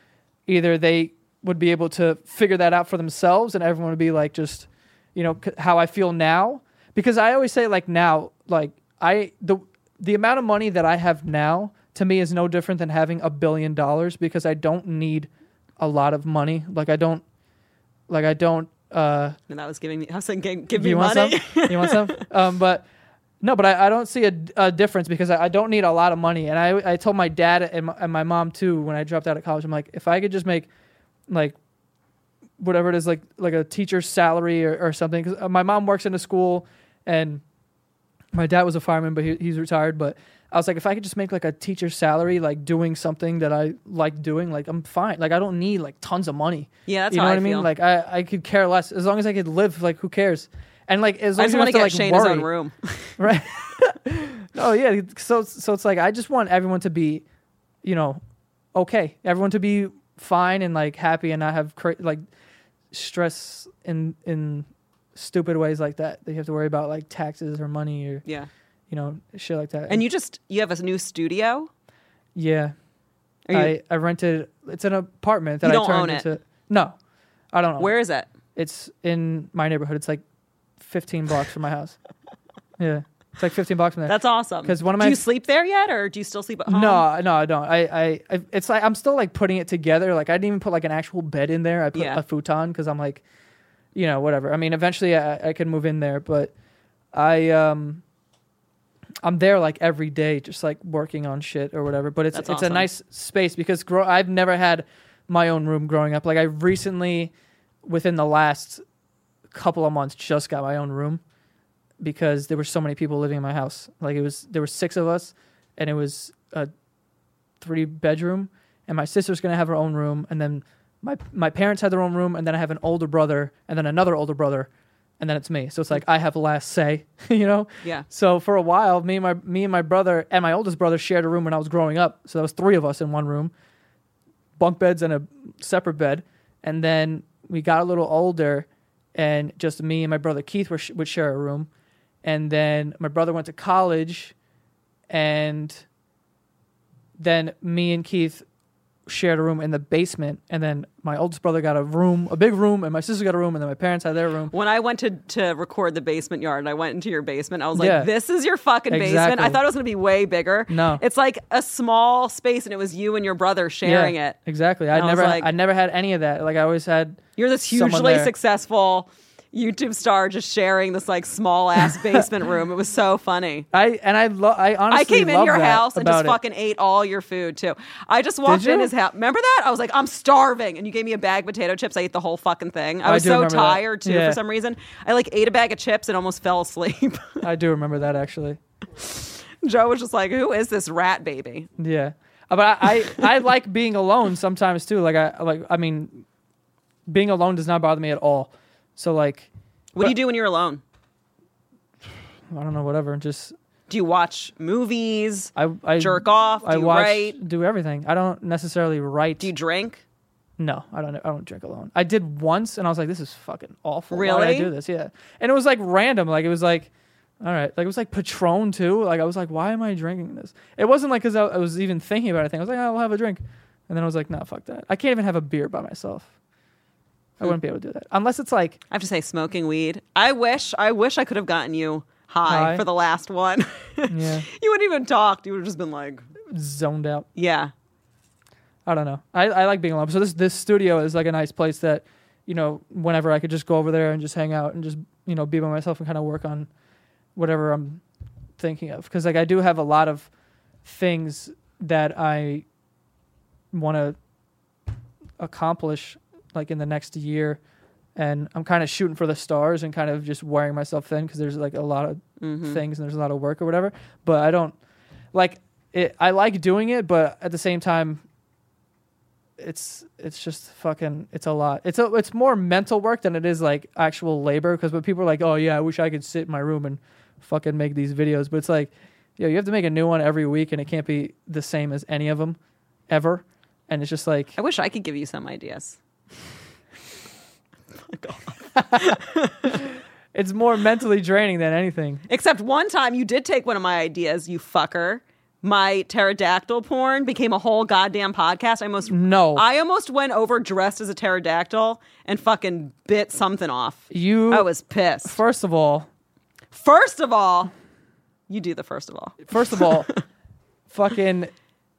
[SPEAKER 2] either they would be able to figure that out for themselves and everyone would be like just, you know, c- how I feel now. Because I always say like now, like I, the, the amount of money that I have now to me is no different than having a billion dollars because I don't need a lot of money. Like I don't, like I don't, uh,
[SPEAKER 3] And that was giving me, I was saying, give, give me
[SPEAKER 2] you want
[SPEAKER 3] money.
[SPEAKER 2] some? You want some? Um, but no, but I, I don't see a, a difference because I, I don't need a lot of money. And I, I told my dad and my, and my mom too, when I dropped out of college, I'm like, if I could just make like whatever it is, like, like a teacher's salary or, or something. Cause my mom works in a school and my dad was a fireman, but he, he's retired. But I was like, if I could just make like a teacher's salary, like doing something that I like doing, like I'm fine. Like I don't need like tons of money.
[SPEAKER 3] Yeah, that's
[SPEAKER 2] you know
[SPEAKER 3] how
[SPEAKER 2] what
[SPEAKER 3] I
[SPEAKER 2] I mean?
[SPEAKER 3] feel.
[SPEAKER 2] Like I, I could care less as long as I could live. Like who cares? And like as long
[SPEAKER 3] I
[SPEAKER 2] as
[SPEAKER 3] just
[SPEAKER 2] you
[SPEAKER 3] want
[SPEAKER 2] don't
[SPEAKER 3] to
[SPEAKER 2] have
[SPEAKER 3] get
[SPEAKER 2] to like
[SPEAKER 3] Shane his
[SPEAKER 2] worry,
[SPEAKER 3] own room.
[SPEAKER 2] right? Oh yeah. So so it's like I just want everyone to be, you know, okay. Everyone to be fine and like happy and not have cra- like stress in in stupid ways like that. They have to worry about like taxes or money or
[SPEAKER 3] Yeah.
[SPEAKER 2] you know shit like that.
[SPEAKER 3] And you just, you have a new studio?
[SPEAKER 2] yeah.
[SPEAKER 3] Are you,
[SPEAKER 2] I, I rented. It's an apartment that
[SPEAKER 3] You
[SPEAKER 2] I
[SPEAKER 3] don't
[SPEAKER 2] turned
[SPEAKER 3] own it?
[SPEAKER 2] into. No, I don't know.
[SPEAKER 3] where is it?
[SPEAKER 2] It's in my neighborhood. It's like fifteen blocks from my house. Yeah, it's like fifteen blocks from there.
[SPEAKER 3] That's awesome.
[SPEAKER 2] 'Cause one of
[SPEAKER 3] do
[SPEAKER 2] my-
[SPEAKER 3] you sleep there yet, or do you still sleep at home?
[SPEAKER 2] No, no, I don't. I, I, I, it's like I'm still like putting it together. Like I didn't even put like an actual bed in there. I put
[SPEAKER 3] Yeah.
[SPEAKER 2] a futon because I'm like, you know, whatever. I mean, eventually I, I can move in there, but I, um, I'm there like every day, just like working on shit or whatever. But it's
[SPEAKER 3] That's
[SPEAKER 2] it's a
[SPEAKER 3] awesome.
[SPEAKER 2] nice space because grow- I've never had my own room growing up. Like I recently, within the last couple of months, just got my own room because there were so many people living in my house. Like it was there were six of us, and it was a three bedroom. And my sister's gonna have her own room, and then my my parents had their own room, and then I have an older brother, and then another older brother, and then it's me. So it's like I have the last say, you know.
[SPEAKER 3] Yeah.
[SPEAKER 2] So for a while, me and my me and my brother and my oldest brother shared a room when I was growing up. So there was three of us in one room, bunk beds and a separate bed. And then we got a little older, and just me and my brother Keith were sh- would share a room. And then my brother went to college, and then me and Keith shared a room in the basement. And then my oldest brother got a room, a big room, and my sister got a room, and then my parents had their room.
[SPEAKER 3] When I went to, to record the basement yard and I went into your basement, I was like,
[SPEAKER 2] Yeah.
[SPEAKER 3] this is your fucking basement.
[SPEAKER 2] Exactly.
[SPEAKER 3] I thought it was going to be way bigger.
[SPEAKER 2] No.
[SPEAKER 3] It's like a small space and it was you and your brother sharing
[SPEAKER 2] Yeah,
[SPEAKER 3] it.
[SPEAKER 2] Exactly. I
[SPEAKER 3] And I was
[SPEAKER 2] never,
[SPEAKER 3] like-
[SPEAKER 2] I never had any of that. Like I always had.
[SPEAKER 3] You're this
[SPEAKER 2] someone
[SPEAKER 3] hugely
[SPEAKER 2] there.
[SPEAKER 3] successful YouTube star just sharing this like small ass basement room. It was so funny.
[SPEAKER 2] I and I lo- I honestly
[SPEAKER 3] I came in
[SPEAKER 2] love
[SPEAKER 3] your
[SPEAKER 2] that
[SPEAKER 3] house and just
[SPEAKER 2] about it.
[SPEAKER 3] fucking ate all your food too. I just walked in
[SPEAKER 2] you?
[SPEAKER 3] his house. Remember that? I was like, I'm starving. And you gave me a bag of potato chips. I ate the whole fucking thing. I
[SPEAKER 2] I
[SPEAKER 3] was
[SPEAKER 2] do
[SPEAKER 3] so
[SPEAKER 2] remember that.
[SPEAKER 3] tired too
[SPEAKER 2] Yeah.
[SPEAKER 3] for some reason. I like ate a bag of chips and almost fell asleep.
[SPEAKER 2] I do remember that actually.
[SPEAKER 3] Joe was just like, who is this rat baby?
[SPEAKER 2] Yeah, Uh, but I, I I like being alone sometimes too. Like I like I mean, being alone does not bother me at all. So like,
[SPEAKER 3] What do you do when you're alone?
[SPEAKER 2] I don't know, whatever. Just
[SPEAKER 3] Do you watch movies?
[SPEAKER 2] I I
[SPEAKER 3] Jerk off? Do
[SPEAKER 2] I
[SPEAKER 3] you
[SPEAKER 2] watch,
[SPEAKER 3] write?
[SPEAKER 2] do everything. I don't necessarily write.
[SPEAKER 3] Do you drink?
[SPEAKER 2] No, I don't. I don't drink alone. I did once, and I was like, "This is fucking awful. Why did
[SPEAKER 3] Really?
[SPEAKER 2] I do this?" Yeah, and it was like random. Like it was like, all right, like it was like Patron too. Like I was like, "Why am I drinking this?" It wasn't like because I, I was even thinking about anything. I was like, "I'll have a drink," and then I was like, "No, fuck that. I can't even have a beer by myself. I wouldn't be able to do that unless it's like
[SPEAKER 3] I have to say, smoking weed. I wish, I wish I could have gotten you high,
[SPEAKER 2] High?
[SPEAKER 3] for the last one.
[SPEAKER 2] yeah,
[SPEAKER 3] You wouldn't even talk. You would have just been like,
[SPEAKER 2] zoned out.
[SPEAKER 3] yeah.
[SPEAKER 2] I don't know. I, I like being alone. So this this studio is like a nice place that, you know, whenever I could just go over there and just hang out and just, you know, be by myself and kind of work on whatever I'm thinking of. Because like I do have a lot of things that I want to accomplish like in the next year, and I'm kind of shooting for the stars and kind of just wearing myself thin because there's like a lot of
[SPEAKER 3] Mm-hmm.
[SPEAKER 2] things and there's a lot of work or whatever. But I don't like it. I like doing it, but at the same time, it's it's just fucking it's a lot. It's a it's more mental work than it is like actual labor. Because when people are like, oh yeah, I wish I could sit in my room and fucking make these videos, but it's like, yo, you have to make a new one every week, and it can't be the same as any of them ever. And it's just like
[SPEAKER 3] I wish I could give you some ideas.
[SPEAKER 2] it's more mentally draining than anything.
[SPEAKER 3] Except one time you did take one of my ideas, you fucker. my pterodactyl porn became a whole goddamn podcast. I almost
[SPEAKER 2] No.
[SPEAKER 3] I almost went over dressed as a pterodactyl and fucking bit something off.
[SPEAKER 2] You.
[SPEAKER 3] I was pissed.
[SPEAKER 2] First of all.
[SPEAKER 3] First of all, you do the first of all.
[SPEAKER 2] First of all, fucking.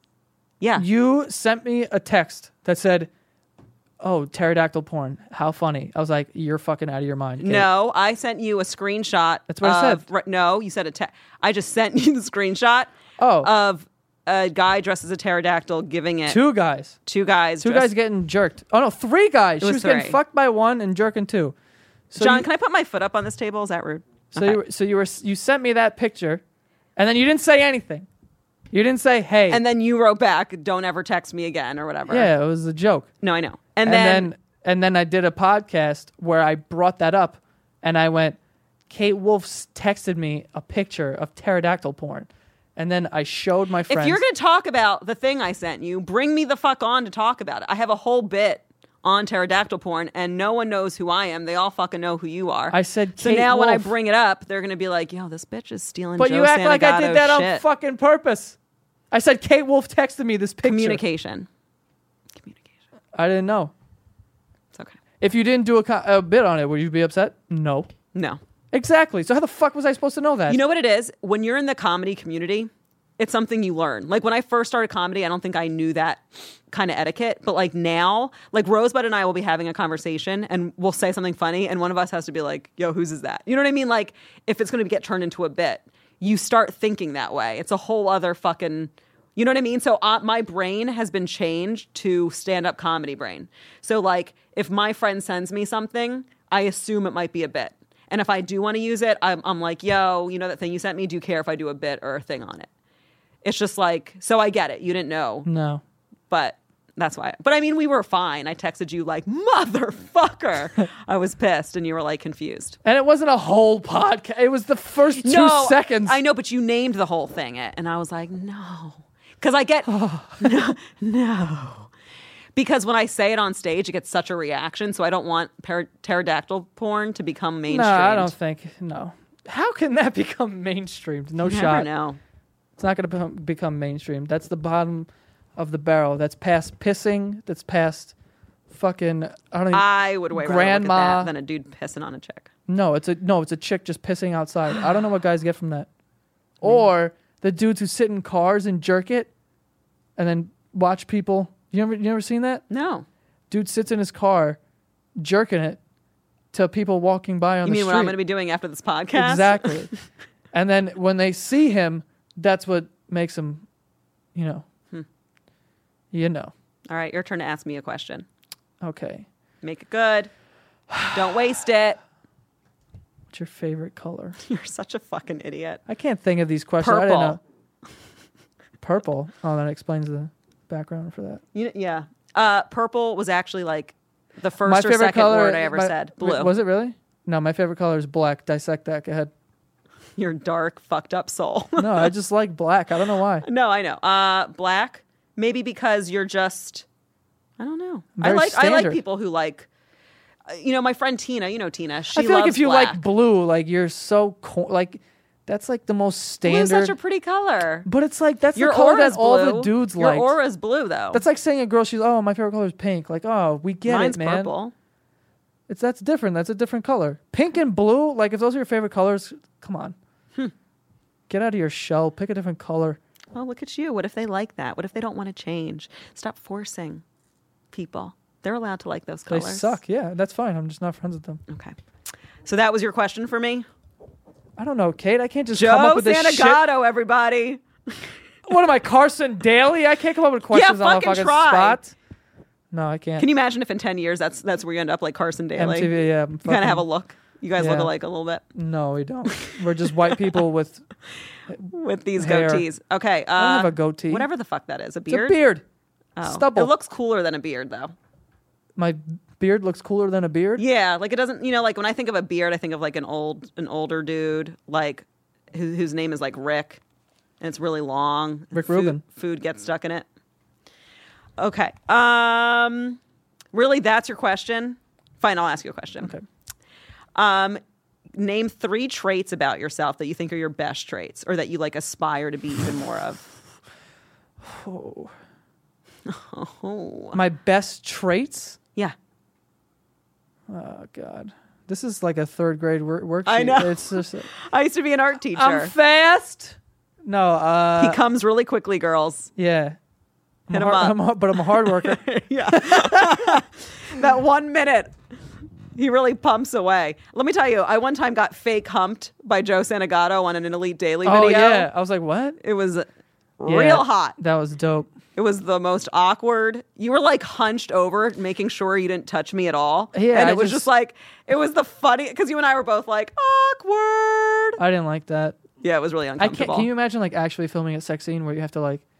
[SPEAKER 3] Yeah.
[SPEAKER 2] You sent me a text that said, "Oh, pterodactyl porn. How funny." I was like, "You're fucking out of your mind." Kate.
[SPEAKER 3] No, I sent you a screenshot.
[SPEAKER 2] That's what I
[SPEAKER 3] of,
[SPEAKER 2] said.
[SPEAKER 3] Right, no, you said a te- I just sent you the screenshot
[SPEAKER 2] Oh.
[SPEAKER 3] of a guy dressed as a pterodactyl giving it
[SPEAKER 2] Two guys.
[SPEAKER 3] two guys.
[SPEAKER 2] Two
[SPEAKER 3] dressed-
[SPEAKER 2] guys getting jerked. Oh no, three guys. She
[SPEAKER 3] was
[SPEAKER 2] was getting
[SPEAKER 3] three.
[SPEAKER 2] fucked by one and jerking two. So
[SPEAKER 3] John,
[SPEAKER 2] you,
[SPEAKER 3] can I put my foot up on this table? Is that rude?
[SPEAKER 2] so
[SPEAKER 3] Okay.
[SPEAKER 2] you were, so you were you sent me that picture, and then you didn't say anything. You didn't say, "Hey."
[SPEAKER 3] And then you wrote back, "Don't ever text me again," or whatever.
[SPEAKER 2] Yeah, it was a joke.
[SPEAKER 3] No, I know. And,
[SPEAKER 2] And
[SPEAKER 3] then,
[SPEAKER 2] then and then I did a podcast where I brought that up, and I went, Kate Wolf texted me a picture of pterodactyl porn, and then I showed my friends.
[SPEAKER 3] if you're going to talk about the thing I sent you, bring me the fuck on to talk about it. I have a whole bit on pterodactyl porn, and no one knows who I am. They all fucking know who you are.
[SPEAKER 2] I said,
[SPEAKER 3] so
[SPEAKER 2] Kate
[SPEAKER 3] now when I
[SPEAKER 2] Wolf.
[SPEAKER 3] bring it up, they're going to be like, "Yo, this bitch is stealing."
[SPEAKER 2] But
[SPEAKER 3] Joe
[SPEAKER 2] you act like I did
[SPEAKER 3] Santagato
[SPEAKER 2] that on
[SPEAKER 3] shit.
[SPEAKER 2] fucking purpose. I said Kate Wolf texted me this picture.
[SPEAKER 3] Communication. Communication.
[SPEAKER 2] I didn't know.
[SPEAKER 3] It's okay.
[SPEAKER 2] If you didn't do a, co- a bit on it, would you be upset? No.
[SPEAKER 3] No.
[SPEAKER 2] Exactly. So how the fuck was I supposed to know that?
[SPEAKER 3] You know what it is? When you're in the comedy community, it's something you learn. Like when I first started comedy, I don't think I knew that kind of etiquette. But like now, like Rosebud and I will be having a conversation and we'll say something funny and one of us has to be like, "Yo, whose is that?" You know what I mean? Like if it's going to get turned into a bit, you start thinking that way. It's a whole other fucking, you know what I mean? So uh, my brain has been changed to stand-up comedy brain. So like if my friend sends me something, I assume it might be a bit. And if I do want to use it, I'm, I'm like, "Yo, you know that thing you sent me? Do you care if I do a bit or a thing on it?" It's just like, so I get it. You didn't know,
[SPEAKER 2] No.
[SPEAKER 3] but that's why. But I mean, we were fine. I texted you like, "Motherfucker." I was pissed and you were like confused.
[SPEAKER 2] And it wasn't a whole podcast. It was the first two
[SPEAKER 3] no,
[SPEAKER 2] seconds.
[SPEAKER 3] I know, but you named the whole thing it. And I was like, no. Because I get, no, no. Because when I say it on stage, it gets such a reaction. So I don't want per- pterodactyl porn to become mainstream.
[SPEAKER 2] No, I don't think. No. How can that become mainstreamed? No
[SPEAKER 3] You never
[SPEAKER 2] shot.
[SPEAKER 3] know.
[SPEAKER 2] It's not going to be- become mainstream. That's the bottom of the barrel. That's past pissing. That's past fucking. I don't even.
[SPEAKER 3] I would way rather look at
[SPEAKER 2] Grandma.
[SPEAKER 3] that than a dude pissing on a chick.
[SPEAKER 2] No, it's a no. It's a chick just pissing outside. I don't know what guys get from that. Or the dudes who sit in cars and jerk it, and then watch people. You ever you ever seen that?
[SPEAKER 3] No.
[SPEAKER 2] Dude sits in his car, jerking it to people walking by on
[SPEAKER 3] You
[SPEAKER 2] the
[SPEAKER 3] mean
[SPEAKER 2] street.
[SPEAKER 3] what I'm going to be doing after this podcast?
[SPEAKER 2] Exactly. And then when they see him, that's what makes them, you know,
[SPEAKER 3] Hmm.
[SPEAKER 2] you know.
[SPEAKER 3] All right, your turn to ask me a question.
[SPEAKER 2] Okay.
[SPEAKER 3] Make it good. Don't waste it.
[SPEAKER 2] What's your favorite color?
[SPEAKER 3] You're such a fucking idiot.
[SPEAKER 2] I can't think of these questions. I didn't
[SPEAKER 3] Purple.
[SPEAKER 2] know. Purple. Oh, that explains the background for that.
[SPEAKER 3] You, yeah. Uh, purple was actually like the first
[SPEAKER 2] my
[SPEAKER 3] or
[SPEAKER 2] favorite
[SPEAKER 3] second
[SPEAKER 2] color
[SPEAKER 3] word I ever
[SPEAKER 2] my-
[SPEAKER 3] said. Blue.
[SPEAKER 2] Was it really? No, my favorite color is black. Dissect that. Go ahead.
[SPEAKER 3] Your dark, fucked up soul.
[SPEAKER 2] No, I just like black. I don't know why.
[SPEAKER 3] No, I know. Uh, black. Maybe because you're just. I don't know. I
[SPEAKER 2] Very
[SPEAKER 3] like. I like
[SPEAKER 2] standard.
[SPEAKER 3] people who like. uh, You know, my friend Tina. You know Tina. She
[SPEAKER 2] I feel like
[SPEAKER 3] loves
[SPEAKER 2] if you
[SPEAKER 3] black.
[SPEAKER 2] like blue, like you're so co- like that's like the most
[SPEAKER 3] Blue's
[SPEAKER 2] standard.
[SPEAKER 3] such a pretty color.
[SPEAKER 2] but it's like that's
[SPEAKER 3] Your
[SPEAKER 2] the color
[SPEAKER 3] aura's
[SPEAKER 2] that all
[SPEAKER 3] blue.
[SPEAKER 2] the dudes
[SPEAKER 3] Your
[SPEAKER 2] like.
[SPEAKER 3] aura's blue though.
[SPEAKER 2] That's like saying a girl, she's oh my favorite color is pink. Like oh we get
[SPEAKER 3] Mine's
[SPEAKER 2] it, man.
[SPEAKER 3] purple.
[SPEAKER 2] It's that's different. That's a different color. Pink and blue. Like if those are your favorite colors, come on.
[SPEAKER 3] Hmm.
[SPEAKER 2] Get out of your shell. Pick a different color.
[SPEAKER 3] Well, look at you. What if they like that? What if they don't want to change? Stop forcing people. They're allowed to like those colors.
[SPEAKER 2] They suck. Yeah, that's fine. I'm just not friends with them.
[SPEAKER 3] Okay. So that was your question for me?
[SPEAKER 2] I don't know, Kate. I can't just come up
[SPEAKER 3] Joe
[SPEAKER 2] with this shit.
[SPEAKER 3] Santagato, everybody.
[SPEAKER 2] What am I, Carson Daly? I can't come up with questions on a
[SPEAKER 3] fucking
[SPEAKER 2] fucking
[SPEAKER 3] try.
[SPEAKER 2] spot. No, I can't.
[SPEAKER 3] Can you imagine if in ten years that's that's where you end up like Carson Daly?
[SPEAKER 2] M T V, yeah.
[SPEAKER 3] You kind of have a look. You guys look
[SPEAKER 2] Yeah.
[SPEAKER 3] alike a little bit
[SPEAKER 2] No, we don't. We're just white people with.
[SPEAKER 3] with these
[SPEAKER 2] Hair.
[SPEAKER 3] goatees. Okay. Uh,
[SPEAKER 2] I don't have a goatee.
[SPEAKER 3] Whatever the fuck that is. A
[SPEAKER 2] It's a
[SPEAKER 3] beard?
[SPEAKER 2] beard.
[SPEAKER 3] Oh.
[SPEAKER 2] Stubble.
[SPEAKER 3] It looks cooler than a beard, though.
[SPEAKER 2] My beard looks cooler than a beard.
[SPEAKER 3] Yeah, like it doesn't. You know, like when I think of a beard, I think of like an old, an older dude, like who, whose name is like Rick, and it's really long.
[SPEAKER 2] Rick
[SPEAKER 3] food,
[SPEAKER 2] Rubin.
[SPEAKER 3] Food gets stuck in it. Okay. Um. Really, that's your question. Fine, I'll ask you a question.
[SPEAKER 2] Okay.
[SPEAKER 3] Um. Name three traits about yourself that you think are your best traits, or that you like aspire to be even more of.
[SPEAKER 2] Oh.
[SPEAKER 3] Oh.
[SPEAKER 2] My best traits?
[SPEAKER 3] Yeah.
[SPEAKER 2] Oh, God. This is like a third grade wor- worksheet.
[SPEAKER 3] I know.
[SPEAKER 2] It's just,
[SPEAKER 3] I used to be an art teacher.
[SPEAKER 2] I'm fast. No, uh.
[SPEAKER 3] He comes really quickly, girls.
[SPEAKER 2] Yeah. I'm
[SPEAKER 3] Hit
[SPEAKER 2] a
[SPEAKER 3] him
[SPEAKER 2] hard,
[SPEAKER 3] up.
[SPEAKER 2] I'm a- but I'm a hard worker.
[SPEAKER 3] Yeah. That one minute, he really pumps away. Let me tell you, I one time got fake humped by Joe Santagato on an Elite Daily
[SPEAKER 2] Oh,
[SPEAKER 3] video.
[SPEAKER 2] yeah. I was like, what?
[SPEAKER 3] It was
[SPEAKER 2] Yeah,
[SPEAKER 3] real hot.
[SPEAKER 2] That was dope.
[SPEAKER 3] It was the most awkward. You were like hunched over, making sure you didn't touch me at all.
[SPEAKER 2] Yeah,
[SPEAKER 3] and it
[SPEAKER 2] I
[SPEAKER 3] was
[SPEAKER 2] just-
[SPEAKER 3] just like, it was the funny, because you and I were both like, awkward.
[SPEAKER 2] I didn't like that.
[SPEAKER 3] Yeah, it was really
[SPEAKER 2] I can't.
[SPEAKER 3] uncomfortable.
[SPEAKER 2] Can you imagine like actually filming a sex scene where you have to like?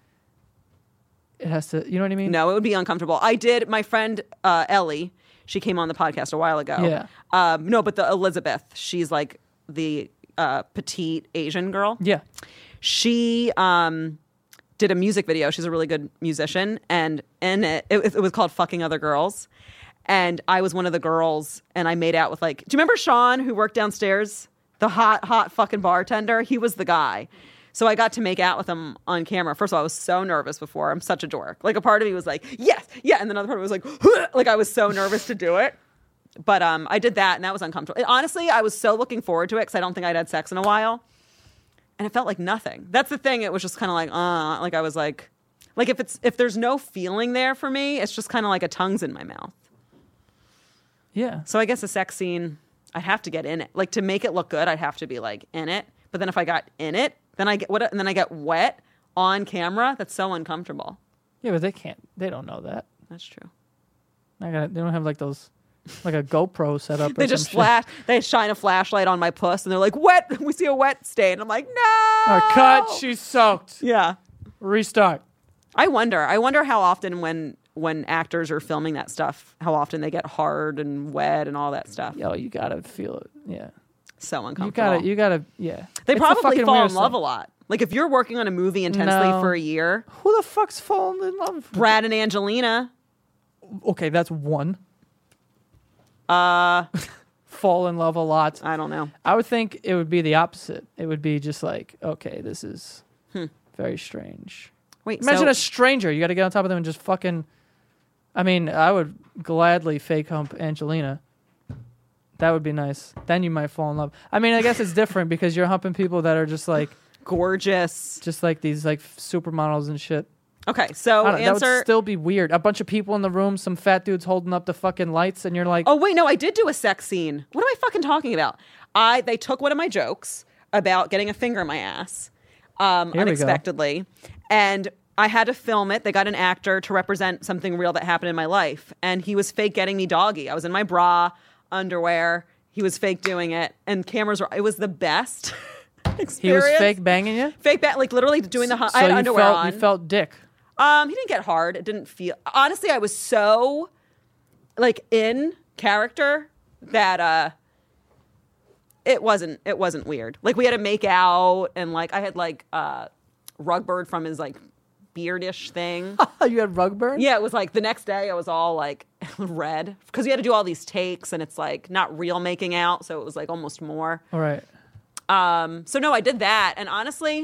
[SPEAKER 2] It has to. You know what I mean?
[SPEAKER 3] No, it would be uncomfortable. I did. My friend uh, Ellie, she came on the podcast a while ago.
[SPEAKER 2] Yeah.
[SPEAKER 3] Um, no, but the Elizabeth, she's like the uh, petite Asian girl.
[SPEAKER 2] Yeah.
[SPEAKER 3] She um, did a music video. She's a really good musician, and in it, it, it was called "Fucking Other Girls." And I was one of the girls, and I made out with like. Do you remember Sean, who worked downstairs? The hot, hot fucking bartender. He was the guy. So I got to make out with him on camera. First of all, I was so nervous before. I'm such a dork. Like a part of me was like, yes, yeah. And then another part of me was like, huh! Like I was so nervous to do it. But um, I did that and that was uncomfortable. And honestly, I was so looking forward to it because I don't think I'd had sex in a while. And it felt like nothing. That's the thing. It was just kind of like, uh, like I was like, like if it's, if there's no feeling there for me, it's just kind of like a tongue's in my mouth.
[SPEAKER 2] Yeah.
[SPEAKER 3] So I guess a sex scene, I'd have to get in it. Like to make it look good, I'd have to be like in it. But then if I got in it, then I get what, and then I get wet on camera. That's so uncomfortable.
[SPEAKER 2] Yeah, but they can't. They don't know that.
[SPEAKER 3] That's true.
[SPEAKER 2] I got. They don't have like those, like a GoPro set up. Or
[SPEAKER 3] They
[SPEAKER 2] some
[SPEAKER 3] just
[SPEAKER 2] shit.
[SPEAKER 3] flash. They shine a flashlight on my puss, and they're like, "Wet." We see a wet stain. I'm like, "No."
[SPEAKER 2] Oh, cut. She's soaked.
[SPEAKER 3] Yeah.
[SPEAKER 2] Restart.
[SPEAKER 3] I wonder. I wonder how often when when actors are filming that stuff, how often they get hard and wet and all that stuff.
[SPEAKER 2] Yo, you gotta feel it. Yeah.
[SPEAKER 3] So
[SPEAKER 2] You
[SPEAKER 3] uncomfortable.
[SPEAKER 2] gotta. You gotta. Yeah.
[SPEAKER 3] they
[SPEAKER 2] It's the
[SPEAKER 3] probably
[SPEAKER 2] fucking
[SPEAKER 3] fall in
[SPEAKER 2] weirdest
[SPEAKER 3] love
[SPEAKER 2] thing.
[SPEAKER 3] a lot. Like if you're working on a movie intensely
[SPEAKER 2] No.
[SPEAKER 3] for a year,
[SPEAKER 2] Who the fuck's falling in love?
[SPEAKER 3] Brad and Angelina.
[SPEAKER 2] Okay, that's one. Uh, fall in love a lot.
[SPEAKER 3] I don't know.
[SPEAKER 2] I would think it would be the opposite. It would be just like, okay, this is very strange.
[SPEAKER 3] Wait,
[SPEAKER 2] Imagine
[SPEAKER 3] so,
[SPEAKER 2] a stranger. You got to get on top of them and just fucking. I mean, I would gladly fake hump Angelina. That would be nice. Then you might fall in love. I mean, I guess it's different because you're humping people that are just like,
[SPEAKER 3] gorgeous.
[SPEAKER 2] just like these like supermodels and shit.
[SPEAKER 3] Okay, so
[SPEAKER 2] I don't know, that would
[SPEAKER 3] answer.
[SPEAKER 2] still be weird. A bunch of people in the room, some fat dudes holding up the fucking lights, and you're like,
[SPEAKER 3] Oh wait, no, I did do a sex scene. What am I fucking talking about? I they took one of my jokes about getting a finger in my ass, um,
[SPEAKER 2] Here we go.
[SPEAKER 3] unexpectedly, and I had to film it. They got an actor to represent something real that happened in my life, and he was fake getting me doggy. I was in my bra, underwear. He was fake doing it, and cameras were. It was the best. Experience.
[SPEAKER 2] he was fake banging you.
[SPEAKER 3] Fake bat, like literally doing the.
[SPEAKER 2] So
[SPEAKER 3] I had
[SPEAKER 2] you
[SPEAKER 3] underwear
[SPEAKER 2] felt
[SPEAKER 3] on.
[SPEAKER 2] you felt dick.
[SPEAKER 3] Um, he didn't get hard. It didn't feel. Honestly, I was so like in character that uh it wasn't it wasn't weird. Like we had to make out and like I had like uh Rugbird from his like beardish thing.
[SPEAKER 2] You had rug burn.
[SPEAKER 3] Yeah, it was like the next day I was all like red because we had to do all these takes and it's like not real making out, so it was like almost more.
[SPEAKER 2] All right.
[SPEAKER 3] Um, so no, I did that and honestly,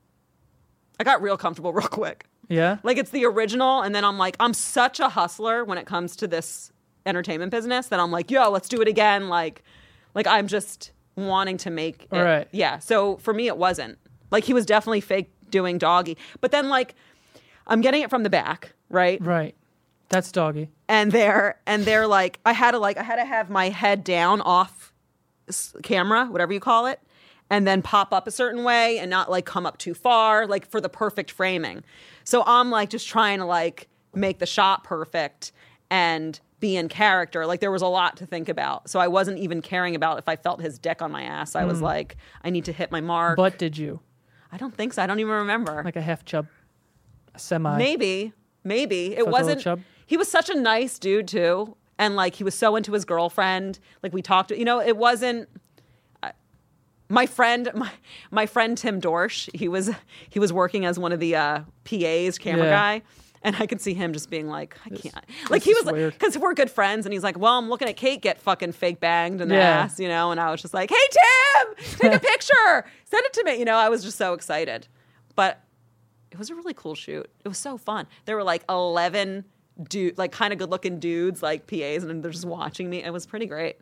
[SPEAKER 3] I got real comfortable real quick.
[SPEAKER 2] Yeah.
[SPEAKER 3] Like it's the original, and then I'm like, I'm such a hustler when it comes to this entertainment business that I'm like, yo, let's do it again. Like, like I'm just wanting to make it.
[SPEAKER 2] Right.
[SPEAKER 3] Yeah. So for me, it wasn't. Like he was definitely fake doing doggy, but then like I'm getting it from the back, right?
[SPEAKER 2] Right. That's doggy.
[SPEAKER 3] And they're and they're like, I had to like I had to have my head down off s- camera, whatever you call it, and then pop up a certain way and not like come up too far, like for the perfect framing. So I'm like just trying to like make the shot perfect and be in character. Like there was a lot to think about. So I wasn't even caring about if I felt his dick on my ass. I was like, I need to hit my mark.
[SPEAKER 2] But did you
[SPEAKER 3] I don't think so. I don't even remember.
[SPEAKER 2] like a half chub, a semi?
[SPEAKER 3] Maybe, maybe it
[SPEAKER 2] Felt a little
[SPEAKER 3] wasn't.
[SPEAKER 2] chub?
[SPEAKER 3] He was such a nice dude too, and like he was so into his girlfriend. Like we talked, you know, it wasn't. Uh, my friend, my my friend Tim Dorsch, he was he was working as one of the uh, P As, camera
[SPEAKER 2] Yeah.
[SPEAKER 3] guy. And I could see him just being like, I can't. Like
[SPEAKER 2] this
[SPEAKER 3] he
[SPEAKER 2] is
[SPEAKER 3] was like,
[SPEAKER 2] weird.
[SPEAKER 3] because we're good friends, and he's like, well, I'm looking at Kate get fucking fake banged in the
[SPEAKER 2] Yeah.
[SPEAKER 3] ass, you know. And I was just like, hey Tim, take a picture, send it to me. You know, I was just so excited, but it was a really cool shoot. It was so fun. There were like eleven dude, like kind of good looking dudes, like P As, and they're just watching me. It was pretty great.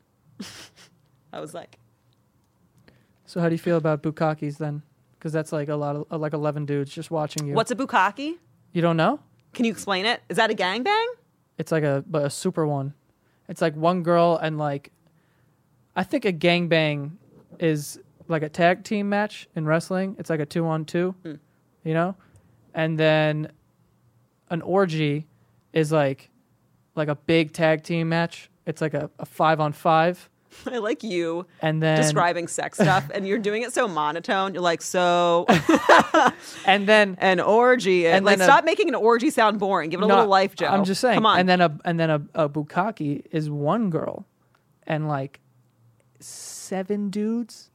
[SPEAKER 3] I was like,
[SPEAKER 2] So how do you feel about bukkakis then? Because that's like a lot of like eleven dudes just watching you.
[SPEAKER 3] what's a bukkake?
[SPEAKER 2] You don't know?
[SPEAKER 3] Can you explain it? Is that a gangbang?
[SPEAKER 2] It's like a but a super one. It's like one girl and like I think a gangbang is like a tag team match in wrestling. It's like a two on two,
[SPEAKER 3] Mm.
[SPEAKER 2] you know? And then an orgy is like like a big tag team match. It's like a, a five on five.
[SPEAKER 3] I like you
[SPEAKER 2] And then
[SPEAKER 3] describing sex stuff, and you're doing it so monotone. You're like, so
[SPEAKER 2] and then
[SPEAKER 3] an orgy.
[SPEAKER 2] And
[SPEAKER 3] like,
[SPEAKER 2] then a-
[SPEAKER 3] stop making an orgy sound boring. Give it a
[SPEAKER 2] No,
[SPEAKER 3] little life, Joe.
[SPEAKER 2] I'm just saying.
[SPEAKER 3] Come on.
[SPEAKER 2] And then a and then a, a bukkake is one girl and like seven dudes.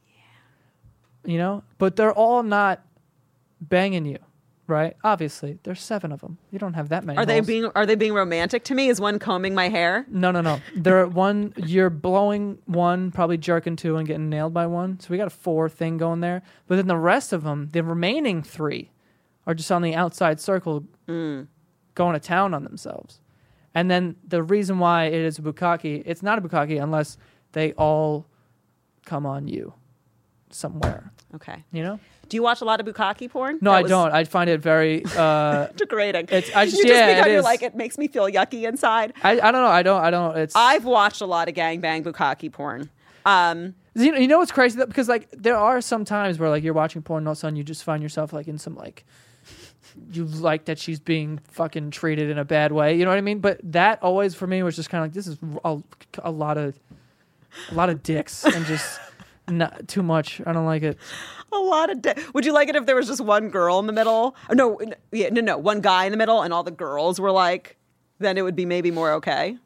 [SPEAKER 2] Yeah. You know? But they're all not banging you, right? Obviously. There's seven of them. You don't have that many.
[SPEAKER 3] are they
[SPEAKER 2] holes.
[SPEAKER 3] being are they being romantic to me? Is one combing my hair?
[SPEAKER 2] No, no, no. They're one you're blowing one, probably jerking two and getting nailed by one. So we got a four thing going there. But then the rest of them, the remaining three are just on the outside circle
[SPEAKER 3] Mm.
[SPEAKER 2] going to town on themselves. And then the reason why it is a bukkake, it's not a bukkake unless they all come on you somewhere,
[SPEAKER 3] Okay.
[SPEAKER 2] you know?
[SPEAKER 3] Do you watch a lot of bukkake porn?
[SPEAKER 2] No,
[SPEAKER 3] That
[SPEAKER 2] I
[SPEAKER 3] was
[SPEAKER 2] don't. I find it very, uh,
[SPEAKER 3] degrading.
[SPEAKER 2] It's- I just-
[SPEAKER 3] you just
[SPEAKER 2] yeah,
[SPEAKER 3] because
[SPEAKER 2] it
[SPEAKER 3] you're
[SPEAKER 2] is.
[SPEAKER 3] like, it makes me feel yucky inside.
[SPEAKER 2] I, I don't know. I don't, I don't, it's,
[SPEAKER 3] I've watched a lot of gangbang bukkake porn. Um,
[SPEAKER 2] you know, you know what's crazy? Though? Because like there are some times where like you're watching porn and all of a sudden you just find yourself like in some like, you like that she's being fucking treated in a bad way. You know what I mean? But that always for me was just kind of like, this is a, a lot of, a lot of dicks and just not too much. I don't like it.
[SPEAKER 3] a lot of. Di- Would you like it if there was just one girl in the middle? Or no, n- yeah, no, no, one guy in the middle, and all the girls were like. Then it would be maybe more okay.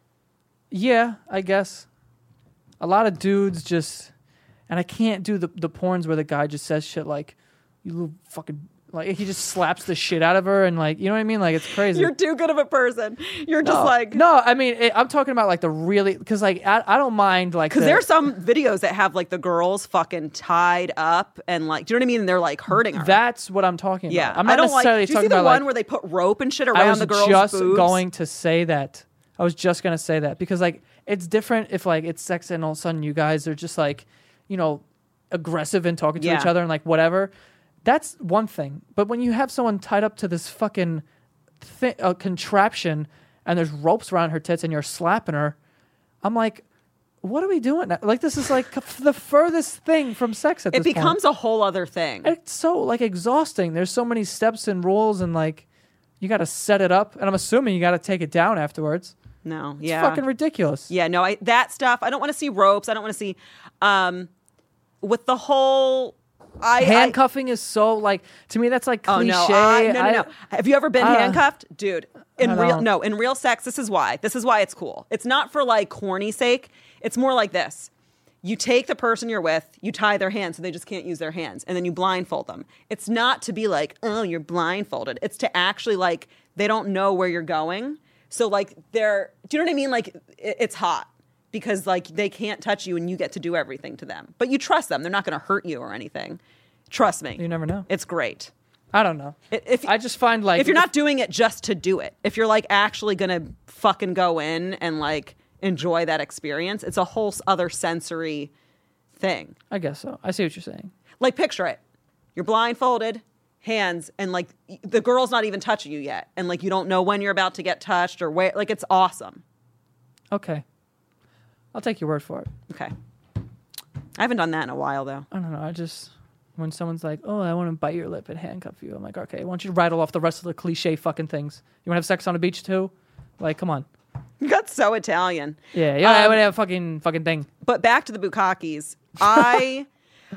[SPEAKER 2] Yeah, I guess. A lot of dudes just, and I can't do the the porns where the guy just says shit like, "You little fucking," like he just slaps the shit out of her and like, you know what I mean? Like it's crazy.
[SPEAKER 3] You're too good of a person. You're just
[SPEAKER 2] no,
[SPEAKER 3] like
[SPEAKER 2] no. I mean, it, I'm talking about like the really because like I, I don't mind like
[SPEAKER 3] because
[SPEAKER 2] the-
[SPEAKER 3] there's some videos that have like the girls fucking tied up and like, do you know what I mean? And they're like hurting her.
[SPEAKER 2] That's what I'm talking
[SPEAKER 3] yeah,
[SPEAKER 2] about. I'm not
[SPEAKER 3] I don't
[SPEAKER 2] necessarily
[SPEAKER 3] like. Do you
[SPEAKER 2] talking
[SPEAKER 3] see the
[SPEAKER 2] about
[SPEAKER 3] one
[SPEAKER 2] like,
[SPEAKER 3] where they put rope and shit
[SPEAKER 2] I
[SPEAKER 3] around
[SPEAKER 2] was
[SPEAKER 3] the girl's
[SPEAKER 2] just
[SPEAKER 3] boobs?
[SPEAKER 2] going to say that. I was just gonna say that because like it's different if like it's sex and all of a sudden you guys are just like, you know, aggressive and talking to
[SPEAKER 3] Yeah.
[SPEAKER 2] each other and like whatever. That's one thing. But when you have someone tied up to this fucking thi- uh, contraption and there's ropes around her tits and you're slapping her, I'm like, what are we doing? now? Like this is like the furthest thing from sex at
[SPEAKER 3] It
[SPEAKER 2] this point.
[SPEAKER 3] becomes a whole other thing.
[SPEAKER 2] It's so like exhausting. There's so many steps and rules and like you got to set it up and I'm assuming you got to take it down afterwards.
[SPEAKER 3] No,
[SPEAKER 2] It's
[SPEAKER 3] yeah,
[SPEAKER 2] fucking ridiculous.
[SPEAKER 3] yeah. No, I that stuff. I don't want to see ropes. I don't want to see. Um, with the whole. I,
[SPEAKER 2] Handcuffing is so like to me that's like
[SPEAKER 3] I, oh
[SPEAKER 2] cliche.
[SPEAKER 3] no, I, no, no, no. Have you ever been
[SPEAKER 2] I-
[SPEAKER 3] handcuffed, dude? In
[SPEAKER 2] I
[SPEAKER 3] real,
[SPEAKER 2] don't.
[SPEAKER 3] no, in real sex. This is why. This is why it's cool. It's not for like corny sake. It's more like this. You take the person you're with, you tie their hands so they just can't use their hands, and then you blindfold them. It's not to be like, oh, you're blindfolded. It's to actually like they don't know where you're going. So like they're, do you know what I mean? Like it, it's hot because like they can't touch you and you get to do everything to them. But you trust them. They're not going to hurt you or anything. Trust me.
[SPEAKER 2] You never know.
[SPEAKER 3] It's great.
[SPEAKER 2] I don't know.
[SPEAKER 3] I- If
[SPEAKER 2] I just find like
[SPEAKER 3] if you're not doing it just to do it, if you're like actually gonna fucking go in and like enjoy that experience, it's a whole s- other sensory thing.
[SPEAKER 2] I guess so. I see what you're saying.
[SPEAKER 3] Like picture it. You're blindfolded, hands, and like y- the girl's not even touching you yet. And like you don't know when you're about to get touched or where, like it's awesome.
[SPEAKER 2] Okay. I'll take your word for it.
[SPEAKER 3] Okay. I haven't done that in a while though.
[SPEAKER 2] I don't know. I just when someone's like, "Oh, I want to bite your lip and handcuff you," I'm like, "Okay, why don't you rattle off the rest of the cliche fucking things? You want to have sex on a beach too? Like, come on."
[SPEAKER 3] You got so Italian.
[SPEAKER 2] Yeah, yeah, I
[SPEAKER 3] Um,
[SPEAKER 2] would have a fucking fucking thing.
[SPEAKER 3] But back to the bukkakis. I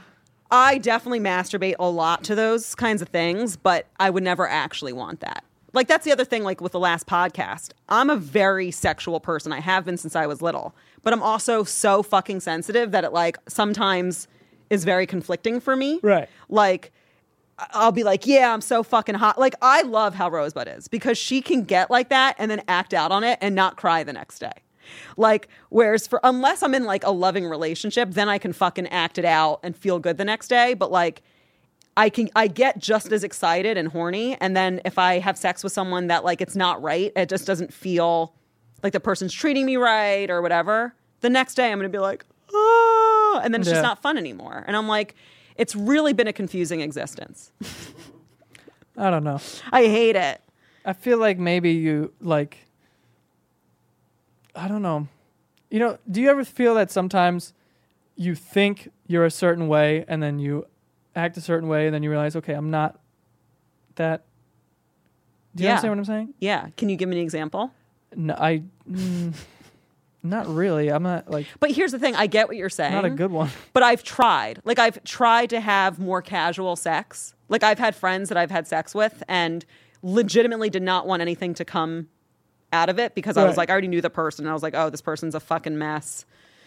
[SPEAKER 3] I definitely masturbate a lot to those kinds of things, but I would never actually want that. Like that's the other thing like with the last podcast. I'm a very sexual person. I have been since I was little. But I'm also so fucking sensitive that it like sometimes is very conflicting for me.
[SPEAKER 2] Right.
[SPEAKER 3] Like I- I'll be like, yeah, I'm so fucking hot. Like I love how Rosebud is because she can get like that and then act out on it and not cry the next day. Like, whereas for, unless I'm in like a loving relationship, then I can fucking act it out and feel good the next day. But like, I can I get just as excited and horny, and then if I have sex with someone that like it's not right, it just doesn't feel like the person's treating me right or whatever, the next day I'm gonna be like, oh, and then it's
[SPEAKER 2] Yeah.
[SPEAKER 3] just not fun anymore. And I'm like, it's really been a confusing existence.
[SPEAKER 2] I don't know.
[SPEAKER 3] I hate it.
[SPEAKER 2] I feel like maybe you like I don't know. You know, do you ever feel that sometimes you think you're a certain way and then you act a certain way and then you realize, okay, I'm not that. Do you
[SPEAKER 3] Yeah.
[SPEAKER 2] understand what I'm saying?
[SPEAKER 3] Yeah. Can you give me an example?
[SPEAKER 2] No, I mm, not really. I'm not like
[SPEAKER 3] But here's the thing. I get what you're saying.
[SPEAKER 2] not a good one.
[SPEAKER 3] But I've tried. Like, I've tried to have more casual sex. Like, I've had friends that I've had sex with and legitimately did not want anything to come out of it because I was
[SPEAKER 2] Right.
[SPEAKER 3] like, I already knew the person. And I was like, oh, this person's a fucking mess.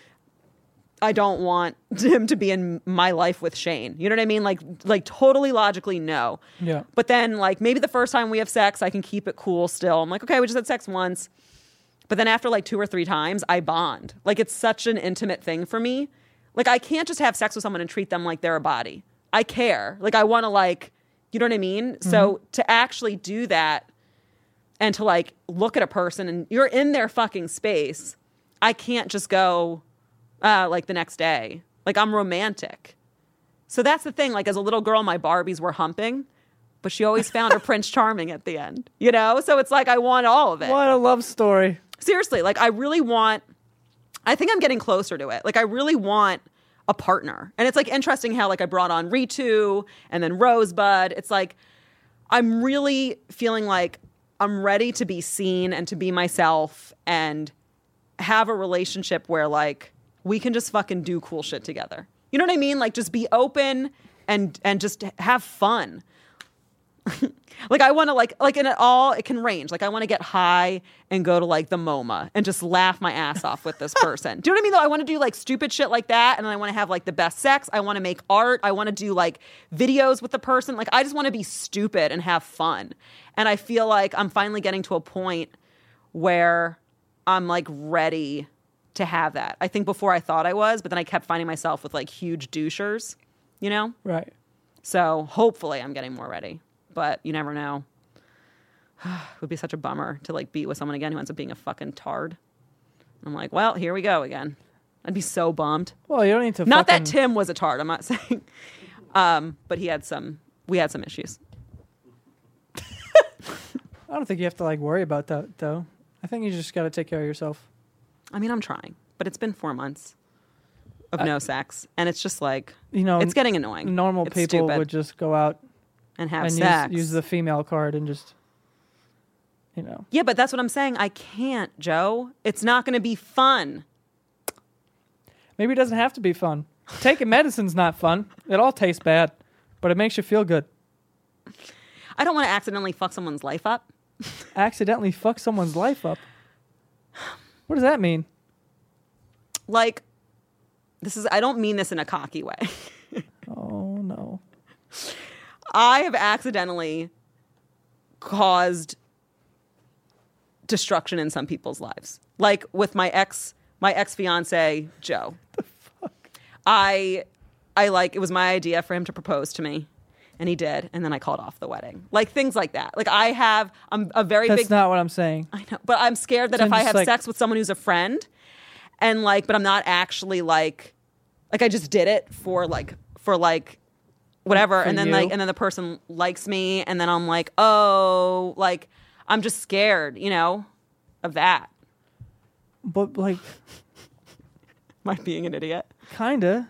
[SPEAKER 3] I don't want him to be in my life with Shane. You know what I mean? Like, like totally logically, no.
[SPEAKER 2] Yeah.
[SPEAKER 3] But then, like, maybe the first time we have sex, I can keep it cool still. I'm like, okay, we just had sex once. But then after like two or three times, I bond. Like, it's such an intimate thing for me. Like, I can't just have sex with someone and treat them like they're a body. I care. Like, I want to, like, you know what I mean? Mm-hmm. So to actually do that and to, like, look at a person and you're in their fucking space, I can't just go, uh, like, the next day. Like, I'm romantic. So that's the thing. Like, as a little girl, my Barbies were humping, but she always found her Prince Charming at the end, you know? So it's like, I want all of it.
[SPEAKER 2] What a love story.
[SPEAKER 3] Seriously, like, I really want, I think I'm getting closer to it. Like, I really want a partner. And it's, like, interesting how, like, I brought on Ritu and then Rosebud. It's like, I'm really feeling like I'm ready to be seen and to be myself and have a relationship where, like, we can just fucking do cool shit together. You know what I mean? Like, just be open and and just have fun. Like, I want to, like, like in it all, it can range. Like, I want to get high and go to, like, the MoMA and just laugh my ass off with this person. Do you know what I mean, though? I want to do, like, stupid shit like that, and then I want to have, like, the best sex. I want to make art. I want to do, like, videos with the person. Like, I just want to be stupid and have fun. And I feel like I'm finally getting to a point where I'm, like, ready to have that. I think before I thought I was, but then I kept finding myself with, like, huge douchers, you know?
[SPEAKER 2] Right.
[SPEAKER 3] So hopefully I'm getting more ready. But you never know. It would be such a bummer to, like, be with someone again who ends up being a fucking tard. I'm like, well, here we go again. I'd be so bummed.
[SPEAKER 2] Well, you don't need to.
[SPEAKER 3] Not
[SPEAKER 2] fucking...
[SPEAKER 3] that Tim was a tard, I'm not saying. Um, but he had some, we had some issues.
[SPEAKER 2] I don't think you have to, like, worry about that, though. I think you just got to take care of yourself.
[SPEAKER 3] I mean, I'm trying. But it's been four months of
[SPEAKER 2] I-
[SPEAKER 3] no sex. And it's just like,
[SPEAKER 2] You know,
[SPEAKER 3] it's getting annoying.
[SPEAKER 2] normal
[SPEAKER 3] It's
[SPEAKER 2] people
[SPEAKER 3] stupid.
[SPEAKER 2] would just go out
[SPEAKER 3] And have
[SPEAKER 2] and
[SPEAKER 3] sex.
[SPEAKER 2] use, use the female card and just, you know.
[SPEAKER 3] Yeah, but that's what I'm saying. I can't, Joe. It's not going to be fun.
[SPEAKER 2] Maybe it doesn't have to be fun. Taking medicine's not fun. It all tastes bad, but it makes you feel good.
[SPEAKER 3] I don't want to accidentally fuck someone's life up.
[SPEAKER 2] Accidentally fuck someone's life up. What does that mean?
[SPEAKER 3] Like, this is, I don't mean this in a cocky way.
[SPEAKER 2] Oh, no.
[SPEAKER 3] I have accidentally caused destruction in some people's lives. Like with my ex, my ex-fiance, Joe. The fuck? I, I like, it was my idea for him to propose to me. And he did. And then I called off the wedding. Like, things like that. Like, I have, I'm a very
[SPEAKER 2] That's
[SPEAKER 3] big...
[SPEAKER 2] not what I'm saying.
[SPEAKER 3] I know. But I'm scared that
[SPEAKER 2] So
[SPEAKER 3] if
[SPEAKER 2] I'm
[SPEAKER 3] I
[SPEAKER 2] just
[SPEAKER 3] have
[SPEAKER 2] like-
[SPEAKER 3] sex with someone who's a friend and like, but I'm not actually like, like I just did it for like, for like, whatever.
[SPEAKER 2] For
[SPEAKER 3] and then
[SPEAKER 2] you.
[SPEAKER 3] like, and then the person likes me. And then I'm like, oh, like, I'm just scared, you know, of that.
[SPEAKER 2] But, like,
[SPEAKER 3] Am I being an idiot?
[SPEAKER 2] kinda.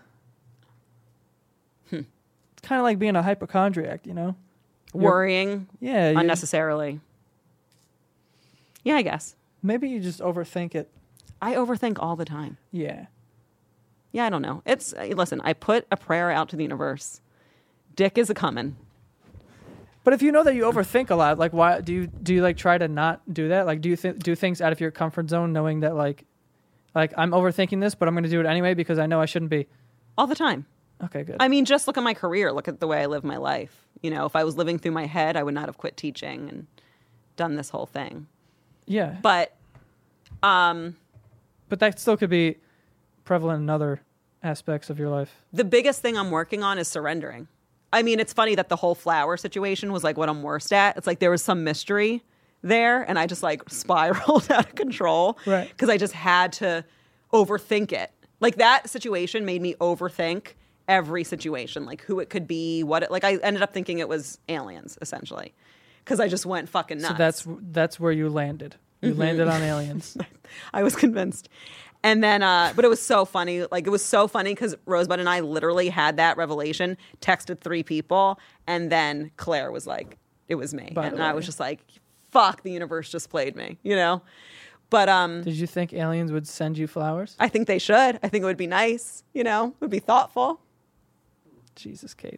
[SPEAKER 3] Hmm.
[SPEAKER 2] It's kind of like being a hypochondriac, you know? You're-
[SPEAKER 3] Worrying
[SPEAKER 2] Yeah. you-
[SPEAKER 3] unnecessarily. Yeah, I guess.
[SPEAKER 2] Maybe you just overthink it.
[SPEAKER 3] I overthink all the time.
[SPEAKER 2] Yeah.
[SPEAKER 3] Yeah, I don't know. It's, uh, listen, I put a prayer out to the universe. Dick is a coming.
[SPEAKER 2] But if you know that you overthink a lot, like, why do you do you like try to not do that? Like, do you th- do things out of your comfort zone, knowing that like, like I'm overthinking this, but I'm going to do it anyway because I know I shouldn't be.
[SPEAKER 3] All the time.
[SPEAKER 2] Okay, good.
[SPEAKER 3] I mean, just look at my career. Look at the way I live my life. You know, if I was living through my head, I would not have quit teaching and done this whole thing.
[SPEAKER 2] yeah,
[SPEAKER 3] But, um,
[SPEAKER 2] but that still could be prevalent in other aspects of your life.
[SPEAKER 3] the biggest thing I'm working on is surrendering. I mean, it's funny that the whole flower situation was like what I'm worst at. It's like there was some mystery there, and I just like spiraled out of control.
[SPEAKER 2] Right.
[SPEAKER 3] Because I just had to overthink it. Like that situation made me overthink every situation, like who it could be, what it, like I ended up thinking it was aliens, essentially. Because I just went fucking nuts.
[SPEAKER 2] So that's that's where you landed. You mm-hmm. landed on aliens.
[SPEAKER 3] I was convinced. And then, uh, but it was so funny. Like, it was so funny because Rosebud and I literally had that revelation, texted three people, and then Claire was like, it was me. By and I was just like, fuck, the universe just played me, you know? But, um...
[SPEAKER 2] Did you think aliens would send you flowers?
[SPEAKER 3] I think they should. I think it would be nice, you know? It would be thoughtful.
[SPEAKER 2] Jesus, Kate.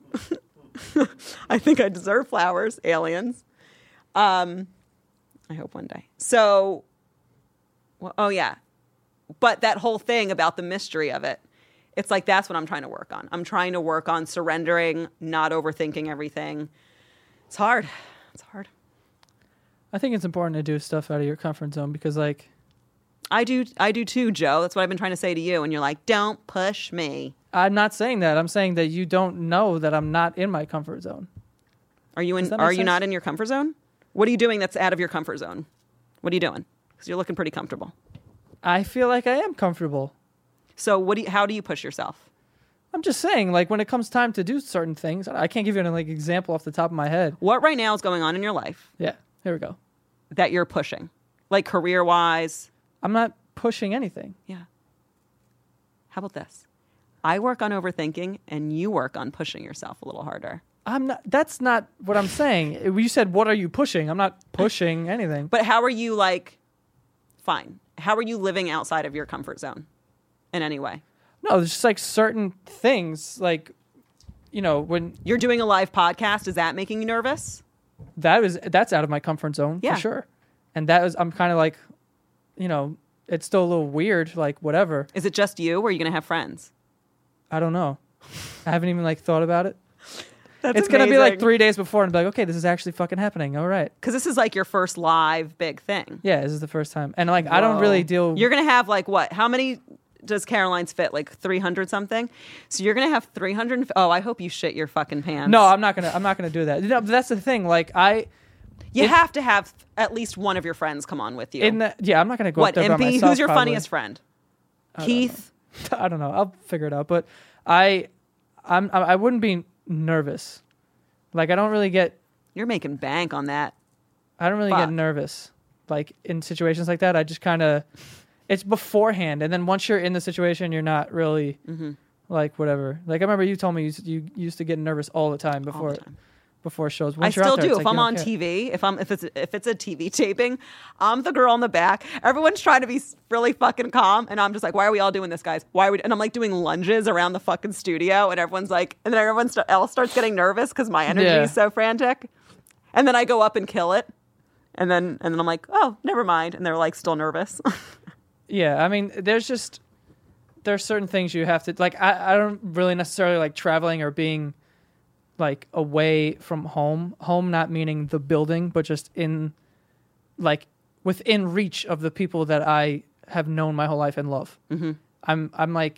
[SPEAKER 3] I think I deserve flowers, aliens. Um, I hope one day. So, well, oh, yeah. But that whole thing about the mystery of it, it's like that's what I'm trying to work on. I'm trying to work on surrendering, not overthinking everything. It's hard. It's hard.
[SPEAKER 2] I think it's important to do stuff out of your comfort zone because, like...
[SPEAKER 3] I do I do too, Joe. That's what I've been trying to say to you. And you're like, don't push me.
[SPEAKER 2] I'm not saying that. I'm saying that you don't know that I'm not in my comfort zone.
[SPEAKER 3] Are you in? Are you not in your comfort zone? What are you doing that's out of your comfort zone? What are you doing? Because you're looking pretty comfortable.
[SPEAKER 2] I feel like I am comfortable.
[SPEAKER 3] So what do you, how do you push yourself?
[SPEAKER 2] I'm just saying, like, when it comes time to do certain things, I can't give you an like example off the top of my head.
[SPEAKER 3] What right now is going on in your life?
[SPEAKER 2] Yeah, here we go.
[SPEAKER 3] That you're pushing, like career-wise?
[SPEAKER 2] I'm not pushing anything.
[SPEAKER 3] Yeah. How about this? I work on overthinking, and you work on pushing yourself a little harder.
[SPEAKER 2] I'm not. That's not what I'm saying. You said, "What are you pushing?" I'm not pushing anything.
[SPEAKER 3] But how are you like? Fine. How are you living outside of your comfort zone in any way?
[SPEAKER 2] No, there's just like certain things, like, you know, when
[SPEAKER 3] you're doing a live podcast, is that making you nervous?
[SPEAKER 2] That is that's out of my comfort zone
[SPEAKER 3] yeah.
[SPEAKER 2] for sure. And that is, I'm kind of like, you know, it's still a little weird, like whatever.
[SPEAKER 3] Is it just you, or are you gonna have friends?
[SPEAKER 2] I don't know. I haven't even like thought about it.
[SPEAKER 3] That's
[SPEAKER 2] it's
[SPEAKER 3] amazing.
[SPEAKER 2] Gonna be like three days before and be like, okay, this is actually fucking happening. All right.
[SPEAKER 3] Because this is like your first live big thing.
[SPEAKER 2] Yeah, this is the first time. And like, Whoa. I don't really deal...
[SPEAKER 3] You're going to have like what? How many does Caroline's fit? Like three hundred something? So you're going to have three hundred... Oh, I hope you shit your fucking pants.
[SPEAKER 2] No, I'm not going to I'm not gonna do that. No, but that's the thing. Like, I...
[SPEAKER 3] You
[SPEAKER 2] it,
[SPEAKER 3] have to have at least one of your friends come on with you.
[SPEAKER 2] In the, yeah, I'm not going to go
[SPEAKER 3] what,
[SPEAKER 2] up there
[SPEAKER 3] M P?
[SPEAKER 2] by myself.
[SPEAKER 3] Who's your
[SPEAKER 2] probably.
[SPEAKER 3] funniest friend?
[SPEAKER 2] I
[SPEAKER 3] Keith?
[SPEAKER 2] Don't I don't know. I'll figure it out. But I, I'm, I wouldn't be nervous. Like, I don't really get...
[SPEAKER 3] You're making bank on that.
[SPEAKER 2] I don't really
[SPEAKER 3] Fuck.
[SPEAKER 2] get nervous. Like, in situations like that, I just kind of... It's beforehand. And then once you're in the situation, you're not really,
[SPEAKER 3] mm-hmm.
[SPEAKER 2] like, whatever. Like, I remember you told me you, you used to get nervous all the time before...
[SPEAKER 3] All the time.
[SPEAKER 2] Before shows.
[SPEAKER 3] Once I still there, do. If like I'm on care. T V, if I'm if it's if it's a T V taping, I'm the girl in the back. Everyone's trying to be really fucking calm, and I'm just like, why are we all doing this, guys? Why are we? And I'm like doing lunges around the fucking studio, and everyone's like, and then everyone st- else starts getting nervous because my energy
[SPEAKER 2] yeah.
[SPEAKER 3] is so frantic, and then I go up and kill it, and then and then I'm like, oh, never mind, and they're like still nervous.
[SPEAKER 2] Yeah, I mean, there's just there's certain things you have to like. I I don't really necessarily like traveling or being. Like away from home, home not meaning the building, but just in, like, within reach of the people that I have known my whole life and love.
[SPEAKER 3] Mm-hmm.
[SPEAKER 2] I'm, I'm like,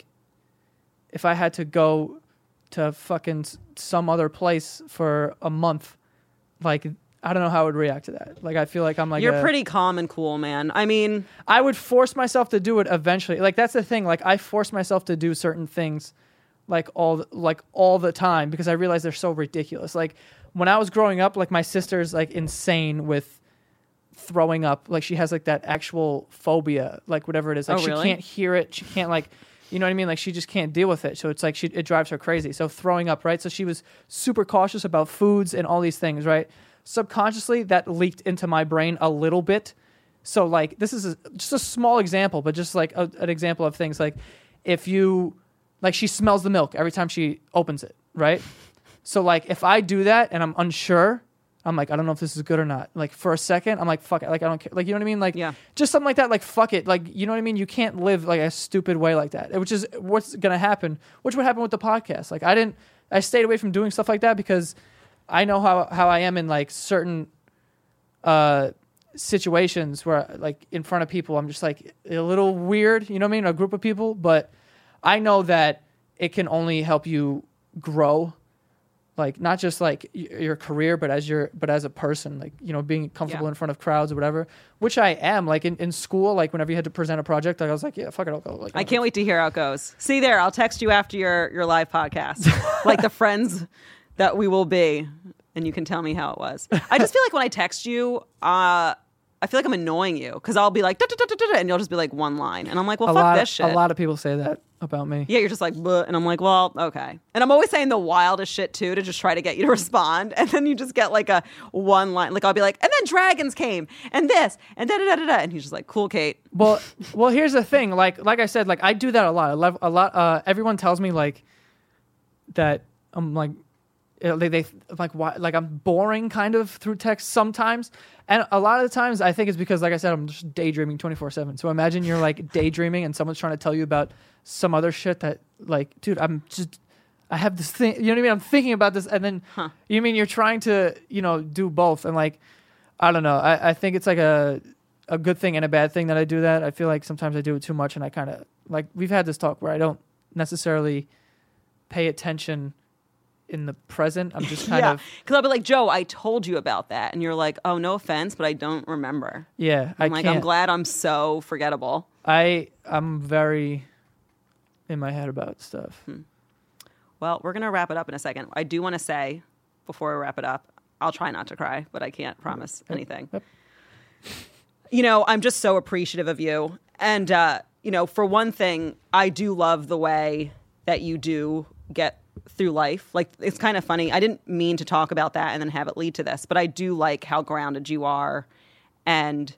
[SPEAKER 2] if I had to go to fucking some other place for a month, like, I don't know how I would react to that. Like, I feel like I'm like
[SPEAKER 3] you're
[SPEAKER 2] a,
[SPEAKER 3] pretty calm and cool, man. I mean,
[SPEAKER 2] I would force myself to do it eventually. Like, that's the thing. Like, I force myself to do certain things. Like all, like all the time because I realize they're so ridiculous. Like when I was growing up, like my sister's like insane with throwing up. Like she has like that actual phobia, like whatever it is. Like
[SPEAKER 3] oh, really?
[SPEAKER 2] She can't hear it. She can't like, you know what I mean? Like she just can't deal with it. So it's like she, it drives her crazy. So throwing up, right? So she was super cautious about foods and all these things, right? Subconsciously that leaked into my brain a little bit. So like this is a, just a small example, but just like a, an example of things like if you. Like, she smells the milk every time she opens it, right? So, like, if I do that and I'm unsure, I'm like, I don't know if this is good or not. Like, for a second, I'm like, fuck it. Like, I don't care. Like, you know what I mean? Like,
[SPEAKER 3] yeah.
[SPEAKER 2] Just something like that. Like, fuck it. Like, you know what I mean? You can't live, like, a stupid way like that, which is what's going to happen, which would happen with the podcast. Like, I didn't, I stayed away from doing stuff like that because I know how, how I am in, like, certain uh, situations where, like, in front of people, I'm just, like, a little weird, you know what I mean? A group of people, but... I know that it can only help you grow. like not just like y- your career, but as your but as a person, like you know, being comfortable
[SPEAKER 3] Yeah.
[SPEAKER 2] in front of crowds or whatever, which I am. Like in, in school, like whenever you had to present a project, like, I was like, yeah, fuck it, I'll go. Like,
[SPEAKER 3] I can't wait to hear how it goes. See there, I'll text you after your, your live podcast, like the friends that we will be, and you can tell me how it was. I just feel like when I text you, uh, I feel like I'm annoying you because I'll be like, da, da, da, da, da, and you'll just be like one line, and I'm like, well,
[SPEAKER 2] a
[SPEAKER 3] fuck
[SPEAKER 2] lot,
[SPEAKER 3] this shit.
[SPEAKER 2] A lot of people say that about me.
[SPEAKER 3] Yeah, you're just like, bleh, and I'm like, well, okay. And I'm always saying the wildest shit too to just try to get you to respond, and then you just get like a one line. Like I'll be like, and then dragons came, and this, and da da da da da, and he's just like, cool, Kate.
[SPEAKER 2] Well, well, here's the thing. Like, like I said, like I do that a lot. I love a lot. Uh, everyone tells me like that. I'm like, you know, they they like why like I'm boring kind of through text sometimes, and a lot of the times I think it's because, like I said, I'm just daydreaming twenty-four seven. So imagine you're like daydreaming and someone's trying to tell you about some other shit that like, dude, I'm just. I have this thing, you know what I mean? I'm thinking about this, and then
[SPEAKER 3] Huh.
[SPEAKER 2] you mean you're trying to, you know, do both, and like, I don't know. I, I think it's like a a good thing and a bad thing that I do that. I feel like sometimes I do it too much, and I kind of like we've had this talk where I don't necessarily pay attention in the present. I'm just kind
[SPEAKER 3] yeah,
[SPEAKER 2] of
[SPEAKER 3] because I'll be like, Joe, I told you about that, and you're like, oh, no offense, but I don't remember.
[SPEAKER 2] yeah. I
[SPEAKER 3] I'm like,
[SPEAKER 2] can't.
[SPEAKER 3] I'm glad I'm so forgettable.
[SPEAKER 2] I I'm very in my head about stuff.
[SPEAKER 3] Hmm. Well, we're gonna wrap it up in a second. I do want to say before we wrap it up, I'll try not to cry, but I can't promise anything.
[SPEAKER 2] Yep.
[SPEAKER 3] You know, I'm just so appreciative of you. And, uh, you know, for one thing, I do love the way that you do get through life. Like, it's kind of funny. I didn't mean to talk about that and then have it lead to this, but I do like how grounded you are. And,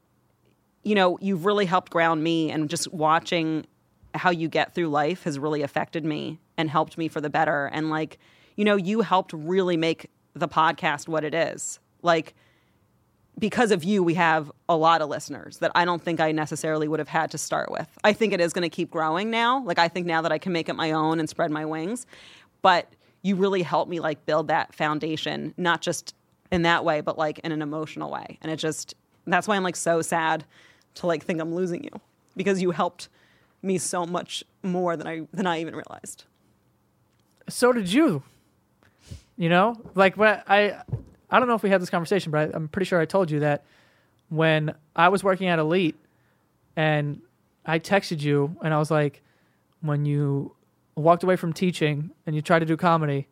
[SPEAKER 3] you know, you've really helped ground me, and just watching how you get through life has really affected me and helped me for the better. And, like, you know, you helped really make the podcast what it is. Like, because of you, we have a lot of listeners that I don't think I necessarily would have had to start with. I think it is going to keep growing now. Like, I think now that I can make it my own and spread my wings. But you really helped me, like, build that foundation, not just in that way, but, like, in an emotional way. And it just, that's why I'm, like, so sad to, like, think I'm losing you. Because you helped me so much more than I than I even realized.
[SPEAKER 2] So did you. You know, like when I, I don't know if we had this conversation, but I, I'm pretty sure I told you that when I was working at Elite, and I texted you, and I was like, when you walked away from teaching and you tried to do comedy,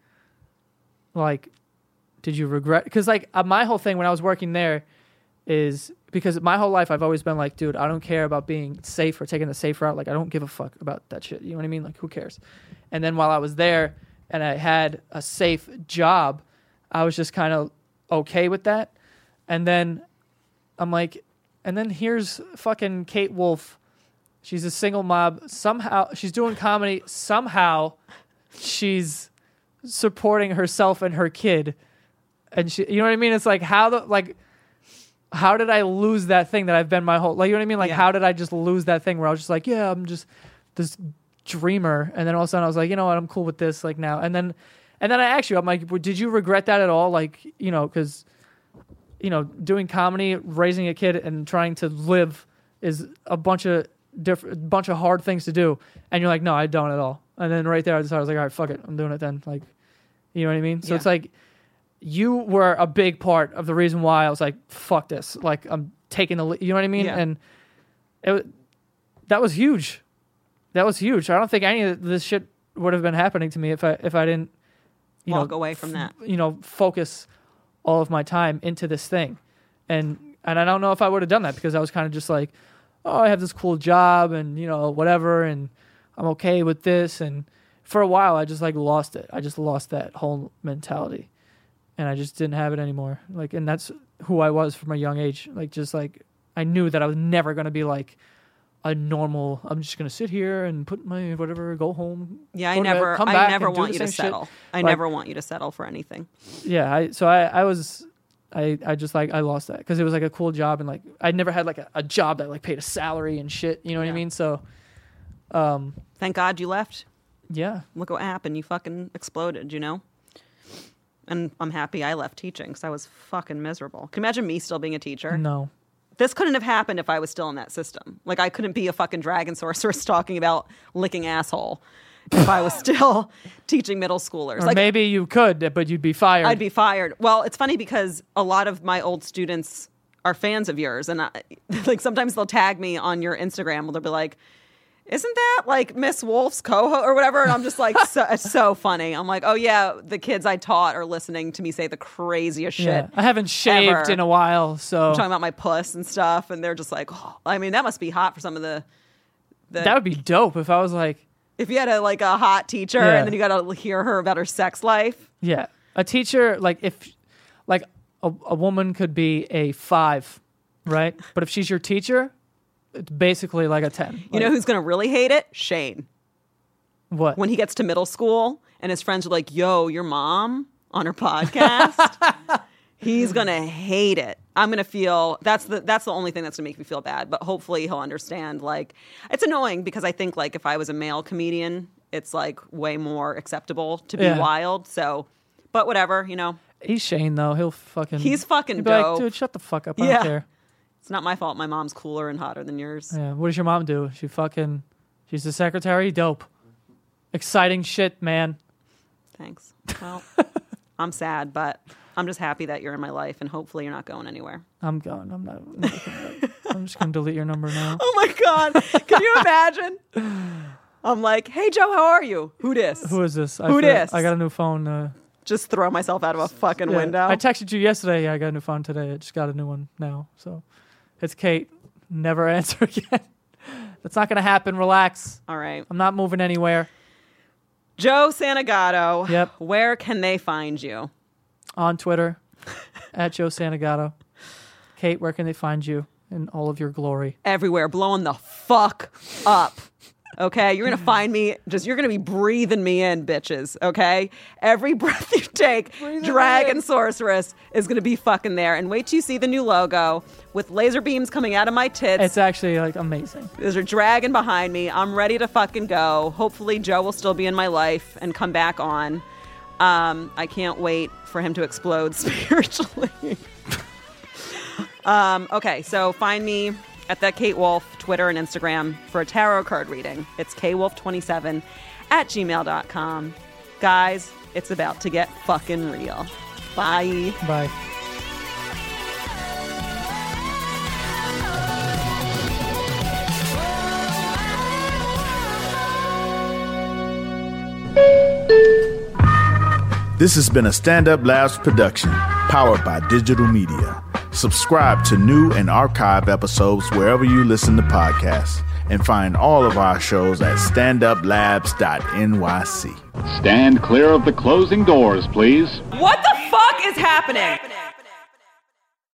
[SPEAKER 2] like, did you regret? Because like uh, my whole thing when I was working there is because my whole life I've always been like, dude, I don't care about being safe or taking the safe route. Like, I don't give a fuck about that shit. You know what I mean? Like, who cares? And then while I was there and I had a safe job, I was just kind of okay with that. And then I'm like, and then here's fucking Kate Wolf. She's a single mom. Somehow she's doing comedy. Somehow she's supporting herself and her kid. And she, you know what I mean? It's like, how the, like, how did I lose that thing that I've been my whole, like, you know what I mean? Like,
[SPEAKER 3] Yeah.
[SPEAKER 2] how did I just lose that thing where I was just like, yeah, I'm just this dreamer. And then all of a sudden I was like, you know what? I'm cool with this, like, now. And then, and then I asked you, I'm like, well, did you regret that at all? Like, you know, because, you know, doing comedy, raising a kid, and trying to live is a bunch of different, bunch of hard things to do. And you're like, no, I don't at all. And then right there, I decided, I was like, all right, fuck it, I'm doing it then. Like, you know what I mean? So
[SPEAKER 3] Yeah.
[SPEAKER 2] it's like, you were a big part of the reason why I was like, fuck this. Like, I'm taking the, you know what I mean?
[SPEAKER 3] Yeah.
[SPEAKER 2] And it, that was huge. That was huge. I don't think any of this shit would have been happening to me if I, if I didn't, you
[SPEAKER 3] Walk
[SPEAKER 2] know,
[SPEAKER 3] away from that.
[SPEAKER 2] you know, focus all of my time into this thing. And, and I don't know if I would have done that because I was kind of just like, oh, I have this cool job and, you know, whatever. And I'm okay with this. And for a while, I just like lost it. I just lost that whole mentality. And I just didn't have it anymore. Like, and that's who I was from a young age. Like, just like, I knew that I was never going to be like a normal, I'm just going to sit here and put my whatever, go home.
[SPEAKER 3] Yeah, I
[SPEAKER 2] go to bed,
[SPEAKER 3] never,
[SPEAKER 2] come
[SPEAKER 3] I
[SPEAKER 2] back
[SPEAKER 3] never
[SPEAKER 2] and do
[SPEAKER 3] want
[SPEAKER 2] the
[SPEAKER 3] you to
[SPEAKER 2] same shit.
[SPEAKER 3] settle. I
[SPEAKER 2] Like-
[SPEAKER 3] never want you to settle for anything.
[SPEAKER 2] Yeah. I, so I, I was, I, I just like, I lost that because it was like a cool job. And like, I never had like a, a job that like paid a salary and shit. You know what
[SPEAKER 3] Yeah.
[SPEAKER 2] I mean? So, um,
[SPEAKER 3] Thank God you left.
[SPEAKER 2] yeah.
[SPEAKER 3] Look what happened. You fucking exploded, you know? And I'm happy I left teaching because I was fucking miserable. Can you imagine me still being a teacher?
[SPEAKER 2] No.
[SPEAKER 3] This couldn't have happened if I was still in that system. Like, I couldn't be a fucking dragon sorceress talking about licking asshole. if I was still teaching middle schoolers.
[SPEAKER 2] Or
[SPEAKER 3] like,
[SPEAKER 2] maybe you could, but you'd be fired.
[SPEAKER 3] I'd be fired. Well, it's funny because a lot of my old students are fans of yours. And I, like sometimes they'll tag me on your Instagram where they'll be like, isn't that like Miss Wolf's co-host or whatever? And I'm just like, so, it's so funny. I'm like, oh yeah, the kids I taught are listening to me say the craziest shit.
[SPEAKER 2] Yeah. I haven't shaved
[SPEAKER 3] ever.
[SPEAKER 2] in a while, so.
[SPEAKER 3] I'm talking about my puss and stuff. And they're just like, oh. I mean, that must be hot for some of the, the
[SPEAKER 2] That would be dope if I was like.
[SPEAKER 3] If you had a like a hot teacher
[SPEAKER 2] Yeah.
[SPEAKER 3] and then you got to hear her about her sex life.
[SPEAKER 2] Yeah. A teacher, like if, like a, a woman could be a five, right? But if she's your teacher, it's basically like a ten.
[SPEAKER 3] You know who's going to really hate it? Shane.
[SPEAKER 2] What?
[SPEAKER 3] When he gets to middle school and his friends are like, yo, your mom on her podcast, he's going to hate it. I'm going to feel, that's the that's the only thing that's going to make me feel bad. But hopefully he'll understand. Like, it's annoying because I think like if I was a male comedian, it's like way more acceptable to be
[SPEAKER 2] Yeah.
[SPEAKER 3] wild. So, but whatever, you know.
[SPEAKER 2] He's Shane, though. He'll fucking.
[SPEAKER 3] He's fucking
[SPEAKER 2] he'd be like,
[SPEAKER 3] dope.
[SPEAKER 2] dude, shut the fuck up. I
[SPEAKER 3] Yeah.
[SPEAKER 2] don't care.
[SPEAKER 3] It's not my fault. My mom's cooler and hotter than yours.
[SPEAKER 2] Yeah. What does your mom do? She fucking. She's the secretary? Dope. Exciting shit, man.
[SPEAKER 3] Thanks. Well, I'm sad, but I'm just happy that you're in my life, and hopefully you're not going anywhere.
[SPEAKER 2] I'm going. I'm not. I'm, not gonna- I'm just going to delete your number now.
[SPEAKER 3] Oh my God. Can you imagine? I'm like, hey, Joe, how are you? Who dis?
[SPEAKER 2] Who is this? I
[SPEAKER 3] Who
[SPEAKER 2] feel-
[SPEAKER 3] dis?
[SPEAKER 2] I got a new phone. Uh,
[SPEAKER 3] Just throw myself out of a fucking
[SPEAKER 2] yeah.
[SPEAKER 3] window.
[SPEAKER 2] I texted you yesterday. Yeah, I got a new phone today. I just got a new one now. So it's Kate. Never answer again. That's not going to happen. Relax.
[SPEAKER 3] All right.
[SPEAKER 2] I'm not moving anywhere.
[SPEAKER 3] Joe Santagato.
[SPEAKER 2] Yep.
[SPEAKER 3] Where can they find you?
[SPEAKER 2] On Twitter, at Joe Santagato. Kate, where can they find you in all of your glory?
[SPEAKER 3] Everywhere. Blowing the fuck up. Okay, you're gonna find me. Just you're gonna be breathing me in, bitches. Okay, every breath you take, Dragon Sorceress is gonna be fucking there. And wait till you see the new logo with laser beams coming out of my tits.
[SPEAKER 2] It's actually like amazing.
[SPEAKER 3] There's a dragon behind me. I'm ready to fucking go. Hopefully, Joe will still be in my life and come back on. Um, I can't wait for him to explode spiritually. um, okay, so find me at that Kate Wolf, Twitter and Instagram for a tarot card reading. It's k wolf twenty-seven at gmail dot com. Guys, it's about to get fucking real. Bye.
[SPEAKER 2] Bye.
[SPEAKER 4] This has been a Stand Up Labs production, powered by digital media. Subscribe to new and archive episodes wherever you listen to podcasts, and find all of our shows at stand up labs dot n y c.
[SPEAKER 5] Stand clear of the closing doors, please.
[SPEAKER 3] What the fuck is happening?